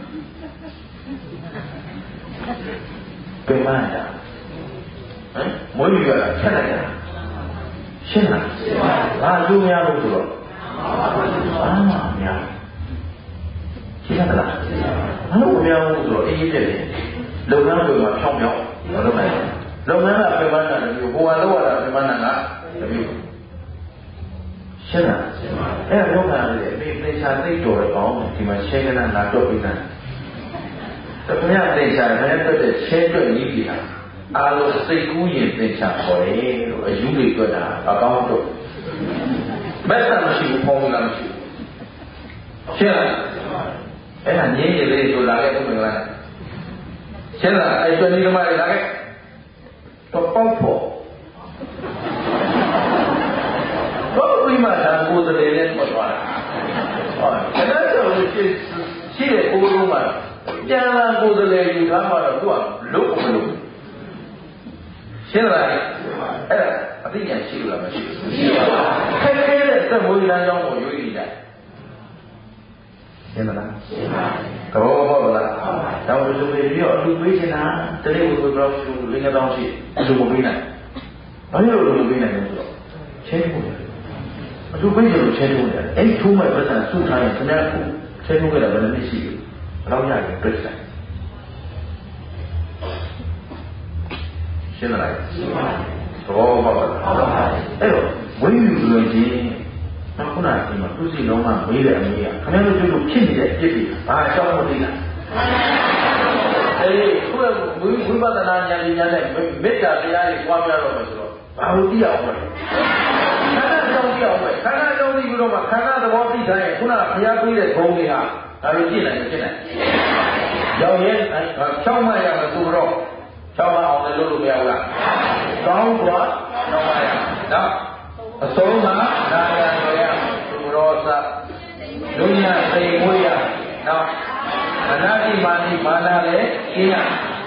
ပြန်လာတာဟမ်မွေးရတာဖြတ်လိုက်တာရှင်းလားရှင်းပါဘူးဘာအကျိုးများလို့ဆိုတော့ဘာမှမများရှင်းလားဘာလို့မများဘူးဆိုတော့အေးအေးတဲ့လေလုပ်ငန်းတွေမှာဖြောင်းဖြောင်းမလုပ်နိုင်ဘူးလုပ်ငန်းကပြမနာတယ်ဟိုကလောက်ရတာပြမနာကတမျိုးရှင်းလားရှင်းပါဘူးအဲ့တော့လောကလေးအမေသေချာသိတော်ရအောင်ဒီမှာရှင်းကနာလာတော့ပြီးသားတကယ်သေချာလည်းတက်တဲ့ရှင်းအတွက်ကြီးပြီလားအားလုံးစိတ်ကူးရင်သေချာခေါ်တယ်လို့အယူတွေတွေ့တာအကောင်းတော့မက်ဆာမရှိဘူးပုံလာမရှိဘူးရှင်းလားအဲ့ဒါငြင်းရည်လေးဆိုလာခဲ့ပုံမလားရှင်းလားအဲ့ကျွန်းဒီမှာလာခဲ့တော့ပေါက်ဖို့တော့ဒီမှာဒါကိုယ်တည်းနဲ့ပတ်သွားတာဟောဒါတော့ရှိရှိတဲ့ကိုယ်လုံးမှာကျန်လာကိုယ်တည်းယူထားမှတော့သူကလုတ်မလို့ရှင်းလားအဲ့ဒါအသိဉာဏ်ရှိလို့လားမရှိဘူးရှိပါဘူးခက်ခဲတဲ့သက်မွေးလမ်းကြောင်းကိုရွေးနေကြရှင်းလားရှင်းပါပြီတော့ဟုတ်လားတော့ဒီလိုပြီးတော့လူပေးချင်တာတလေးကိုပြောလို့လင်းကောင်းရှိအလူမပေးနိုင်ဘာလို့လူမပေးနိုင်လဲဆိုတော့ချင်းဖို့အလူပေးချင်လို့ချင်းဖို့တယ်အဲ့ထိုးမဲ့ပတ်စံစုထားရင်ခင်ဗျားကိုချင်းဖို့ကြတာဘယ်လိုရှိလဲဘယ်တော့ရရင်ပြတ်တယ်ရှင်းလားရှင်းပါပြီတော့ဟုတ်ပါလားအဲ့တော့ဝိညာဉ်လွယ်ခြင်းခုနကဒီမှာသူစီလုံးကမေးတဲ့အမေးကခင်ဗျားတို့ကျလို့ဖြစ်နေတဲ့အဖြစ်တွေဘာအကြောင်းမသိလားအေးခုကဝိဝိပဿနာဉာဏ်ဉာဏ်နဲ့မေတ္တာတရားတွေပွားများတော့မယ်ဆိုတော့ဘာလို့သိအောင်လဲခန္ဓာကြောင့်သိအောင်ပဲခန္ဓာကြောင့်သိပြီးတော့မှခန္ဓာသဘောသိတိုင်းခုနကဘုရားပေးတဲ့ဂုဏ်တွေဟာဒါလိုကြည့်နိုင်မဖြစ်နိုင်ရောင်ရဲချောင်းမရမယ်သူတော့ချောင်းမအောင်လည်းလုပ်လို့မရဘူးလားကောင်းกว่าချောင်းမရနော်အဆုံးမှာနာရတော်ရသူရောစလူညာသိမွေးရနော်အနာတိမာနိမာနာလည်းရှင်းရ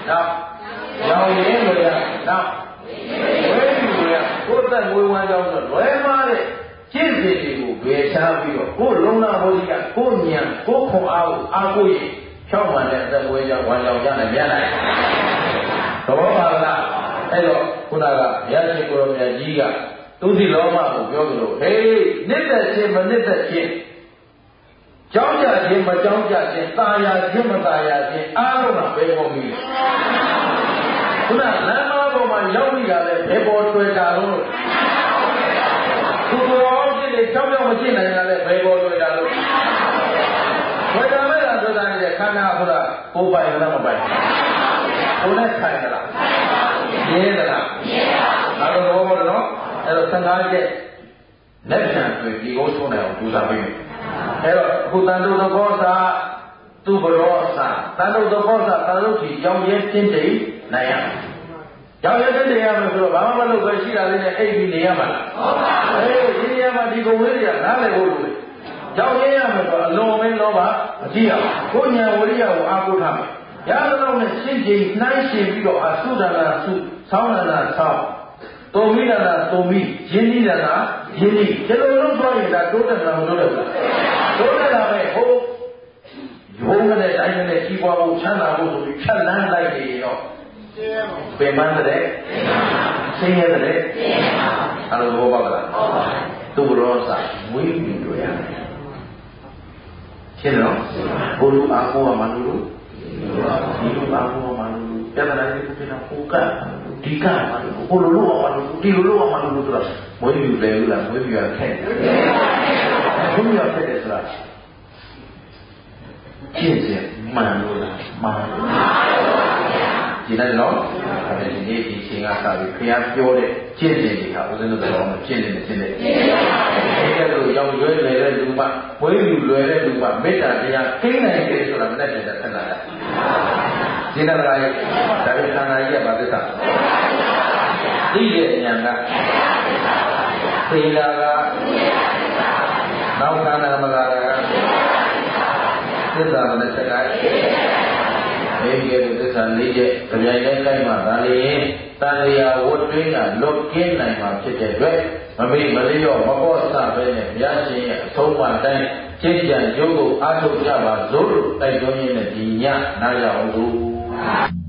နောက်ရောင်ရင်းလွယ်ရနောက်ဝဲယူလွယ်ရကိုယ်သက်ငွေဝမ်းကြောင်းဆိုလွယ်မှားတဲ့ကျင့်စဉ်တွေကိုဘယ်ချပြီးတော့ကိုယ်လုံးလာဘောဓိကကိုယ်ဉာဏ်ကိုယ်ခွန်အားကိုအားကိုးရင်ဖြောက်မှန်တဲ့အသက်ဝဲကြောင်းဝမ်းကြောင်းရနိုင်မရနိုင်သဘောပါလားအဲ့တော့ခုနကဘုရားရှင်ကိုရောမြတ်ကြီးကသူစီလောမကိုပြောကြလို့ဟေးနှစ်သက်ခြင်းမနှစ်သက်ခြင်းကြောင်းကြခြင်းမကြောင်းကြခြင်းตาရခြင်းမตาရခြင်းအားလုံးကဘယ်ပေါ်ပြီခုနလမ်းမပေါ်မှာရောက်ပြီတာလဲဘယ်ပေါ်တွေ့တာလို့သူတော်ဖြစ်နေကြောင်းကြောင်းမဖြစ်နိုင်တာလဲဘယ်ပေါ်တွေ့တာလို့တွေ့တာမဲ့လားတွေ့တာနေတဲ့ခန္ဓာခုနကိုယ်ပိုင်လားမပိုင်ကိုယ်နဲ့ဆိုင်သလားမြင်သလားမြင်ပါဘူးဒါတော့ဘောတော့အဲ့တော့ဆယ်ငါးချက်လက်ခံဆိုဒီကိုဆုံးနိုင်အောင်ကြိုးစားပေးမယ်အဲ့တော့အခုတန်တုသဘောစာသူဘရောစာတန်တုသဘောစာတန်တုကြီးကြောင်းရဲတင်းတိနိုင်ရကြောင်းရဲတင်းတိရမယ်ဆိုတော့ဘာမှမလုပ်ပဲရှိတာလေးနဲ့အိပ်ပြီးနေရမှာလားဟုတ်ပါဘူးအေးဒီနေရာမှာဒီကုန်ဝေးတွေကနားလည်ဖို့လိုတယ်ကြောင်းရဲရမယ်ဆိုတော့အလွန်မင်းလောဘမကြည့်ရဘူးကိုဉာဏ်ဝိရိယကိုအားကိုးထားမယ်ရသလောက်နဲ့ရှင်းကြည်နှိုင်းရှင်းပြီးတော့အဆုဒနာဆုဆောင်းဒနာဆောင်းတုံမိဒနာတုံမိရင်းနှီးဒနာရင်းနှီးဒီလိုလုပ်သွားရင်ဒါတိုးတက်တာမတိုးတက်ဘူးတိုးတက်တာပဲဟိုရုံးနဲ့တိုင်းနဲ့ကြီးပွားဖို့ချမ်းသာဖို့ဆိုပြီးဖြတ်လန်းလိုက်နေတော့ပင်မတဲ့ဆင်းရဲတဲ့အဲ့လိုဘောပါကလားသူ့ရောစာမွေးပြီးတွေ့ရတယ်ရှင်းတော့ဘုလူအားကိုးမှလူလူဒီလိုပါဘောမှလူလူပြဿနာတွေဖြစ်နေတာဟိုကဒီကမှလူဟိုလိုလိုမှလူဒီလိုလိုမှလူလူဆိုတာမွေးပြီးလဲလို့လားမွေးပြီးရခက်တယ်ဘုရားဖြစ်တယ်ဆိုတာကျင့်စဉ်မှန်လို့လားမှန်လို့ဒီနေ့တော့အဲဒီနေ့ဒီချိန်ကစပြီးခရီးပြောတဲ့ကျင့်စဉ်တွေကဦးဇင်းတို့ကတော့ကျင့်နေတယ်ကျင့်နေတယ်ဒီကလိုရောင်ရွယ်လေတဲ့လူမှဝိလူလွယ်တဲ့လူမှမေတ္တာတရားကိန်းနိုင်တယ်ဆိုတာနဲ့တည်းကဆက်လာတာဒီနေ့ကလည်းဒါပေခန္ဓာကြီးကဘာသစ္စာသိတဲ့ဉာဏ်ကသေလာကနောက်ခန္ဓာမလာတာကသစ္စာနဲ့စကားဒီကဲသစ္စာလေးချက်ကြိုင်တိုင်းလိုက်မှဒါလေတန်လျာဝတ်တွင်းကလွတ်ကင်းနိုင်မှာဖြစ်တဲ့အတွက်မမေ့မလျော့မပေါ့ဆပဲနဲ့ဘုရားရှင်ရဲ့အဆုံးအမတိုင်းကျင့်ကြံရုပ်ကိုအားထုတ်ကြပါစို့လို့တိုက်တွန်းရင်းနဲ့ဒီညနားရအောင်လို့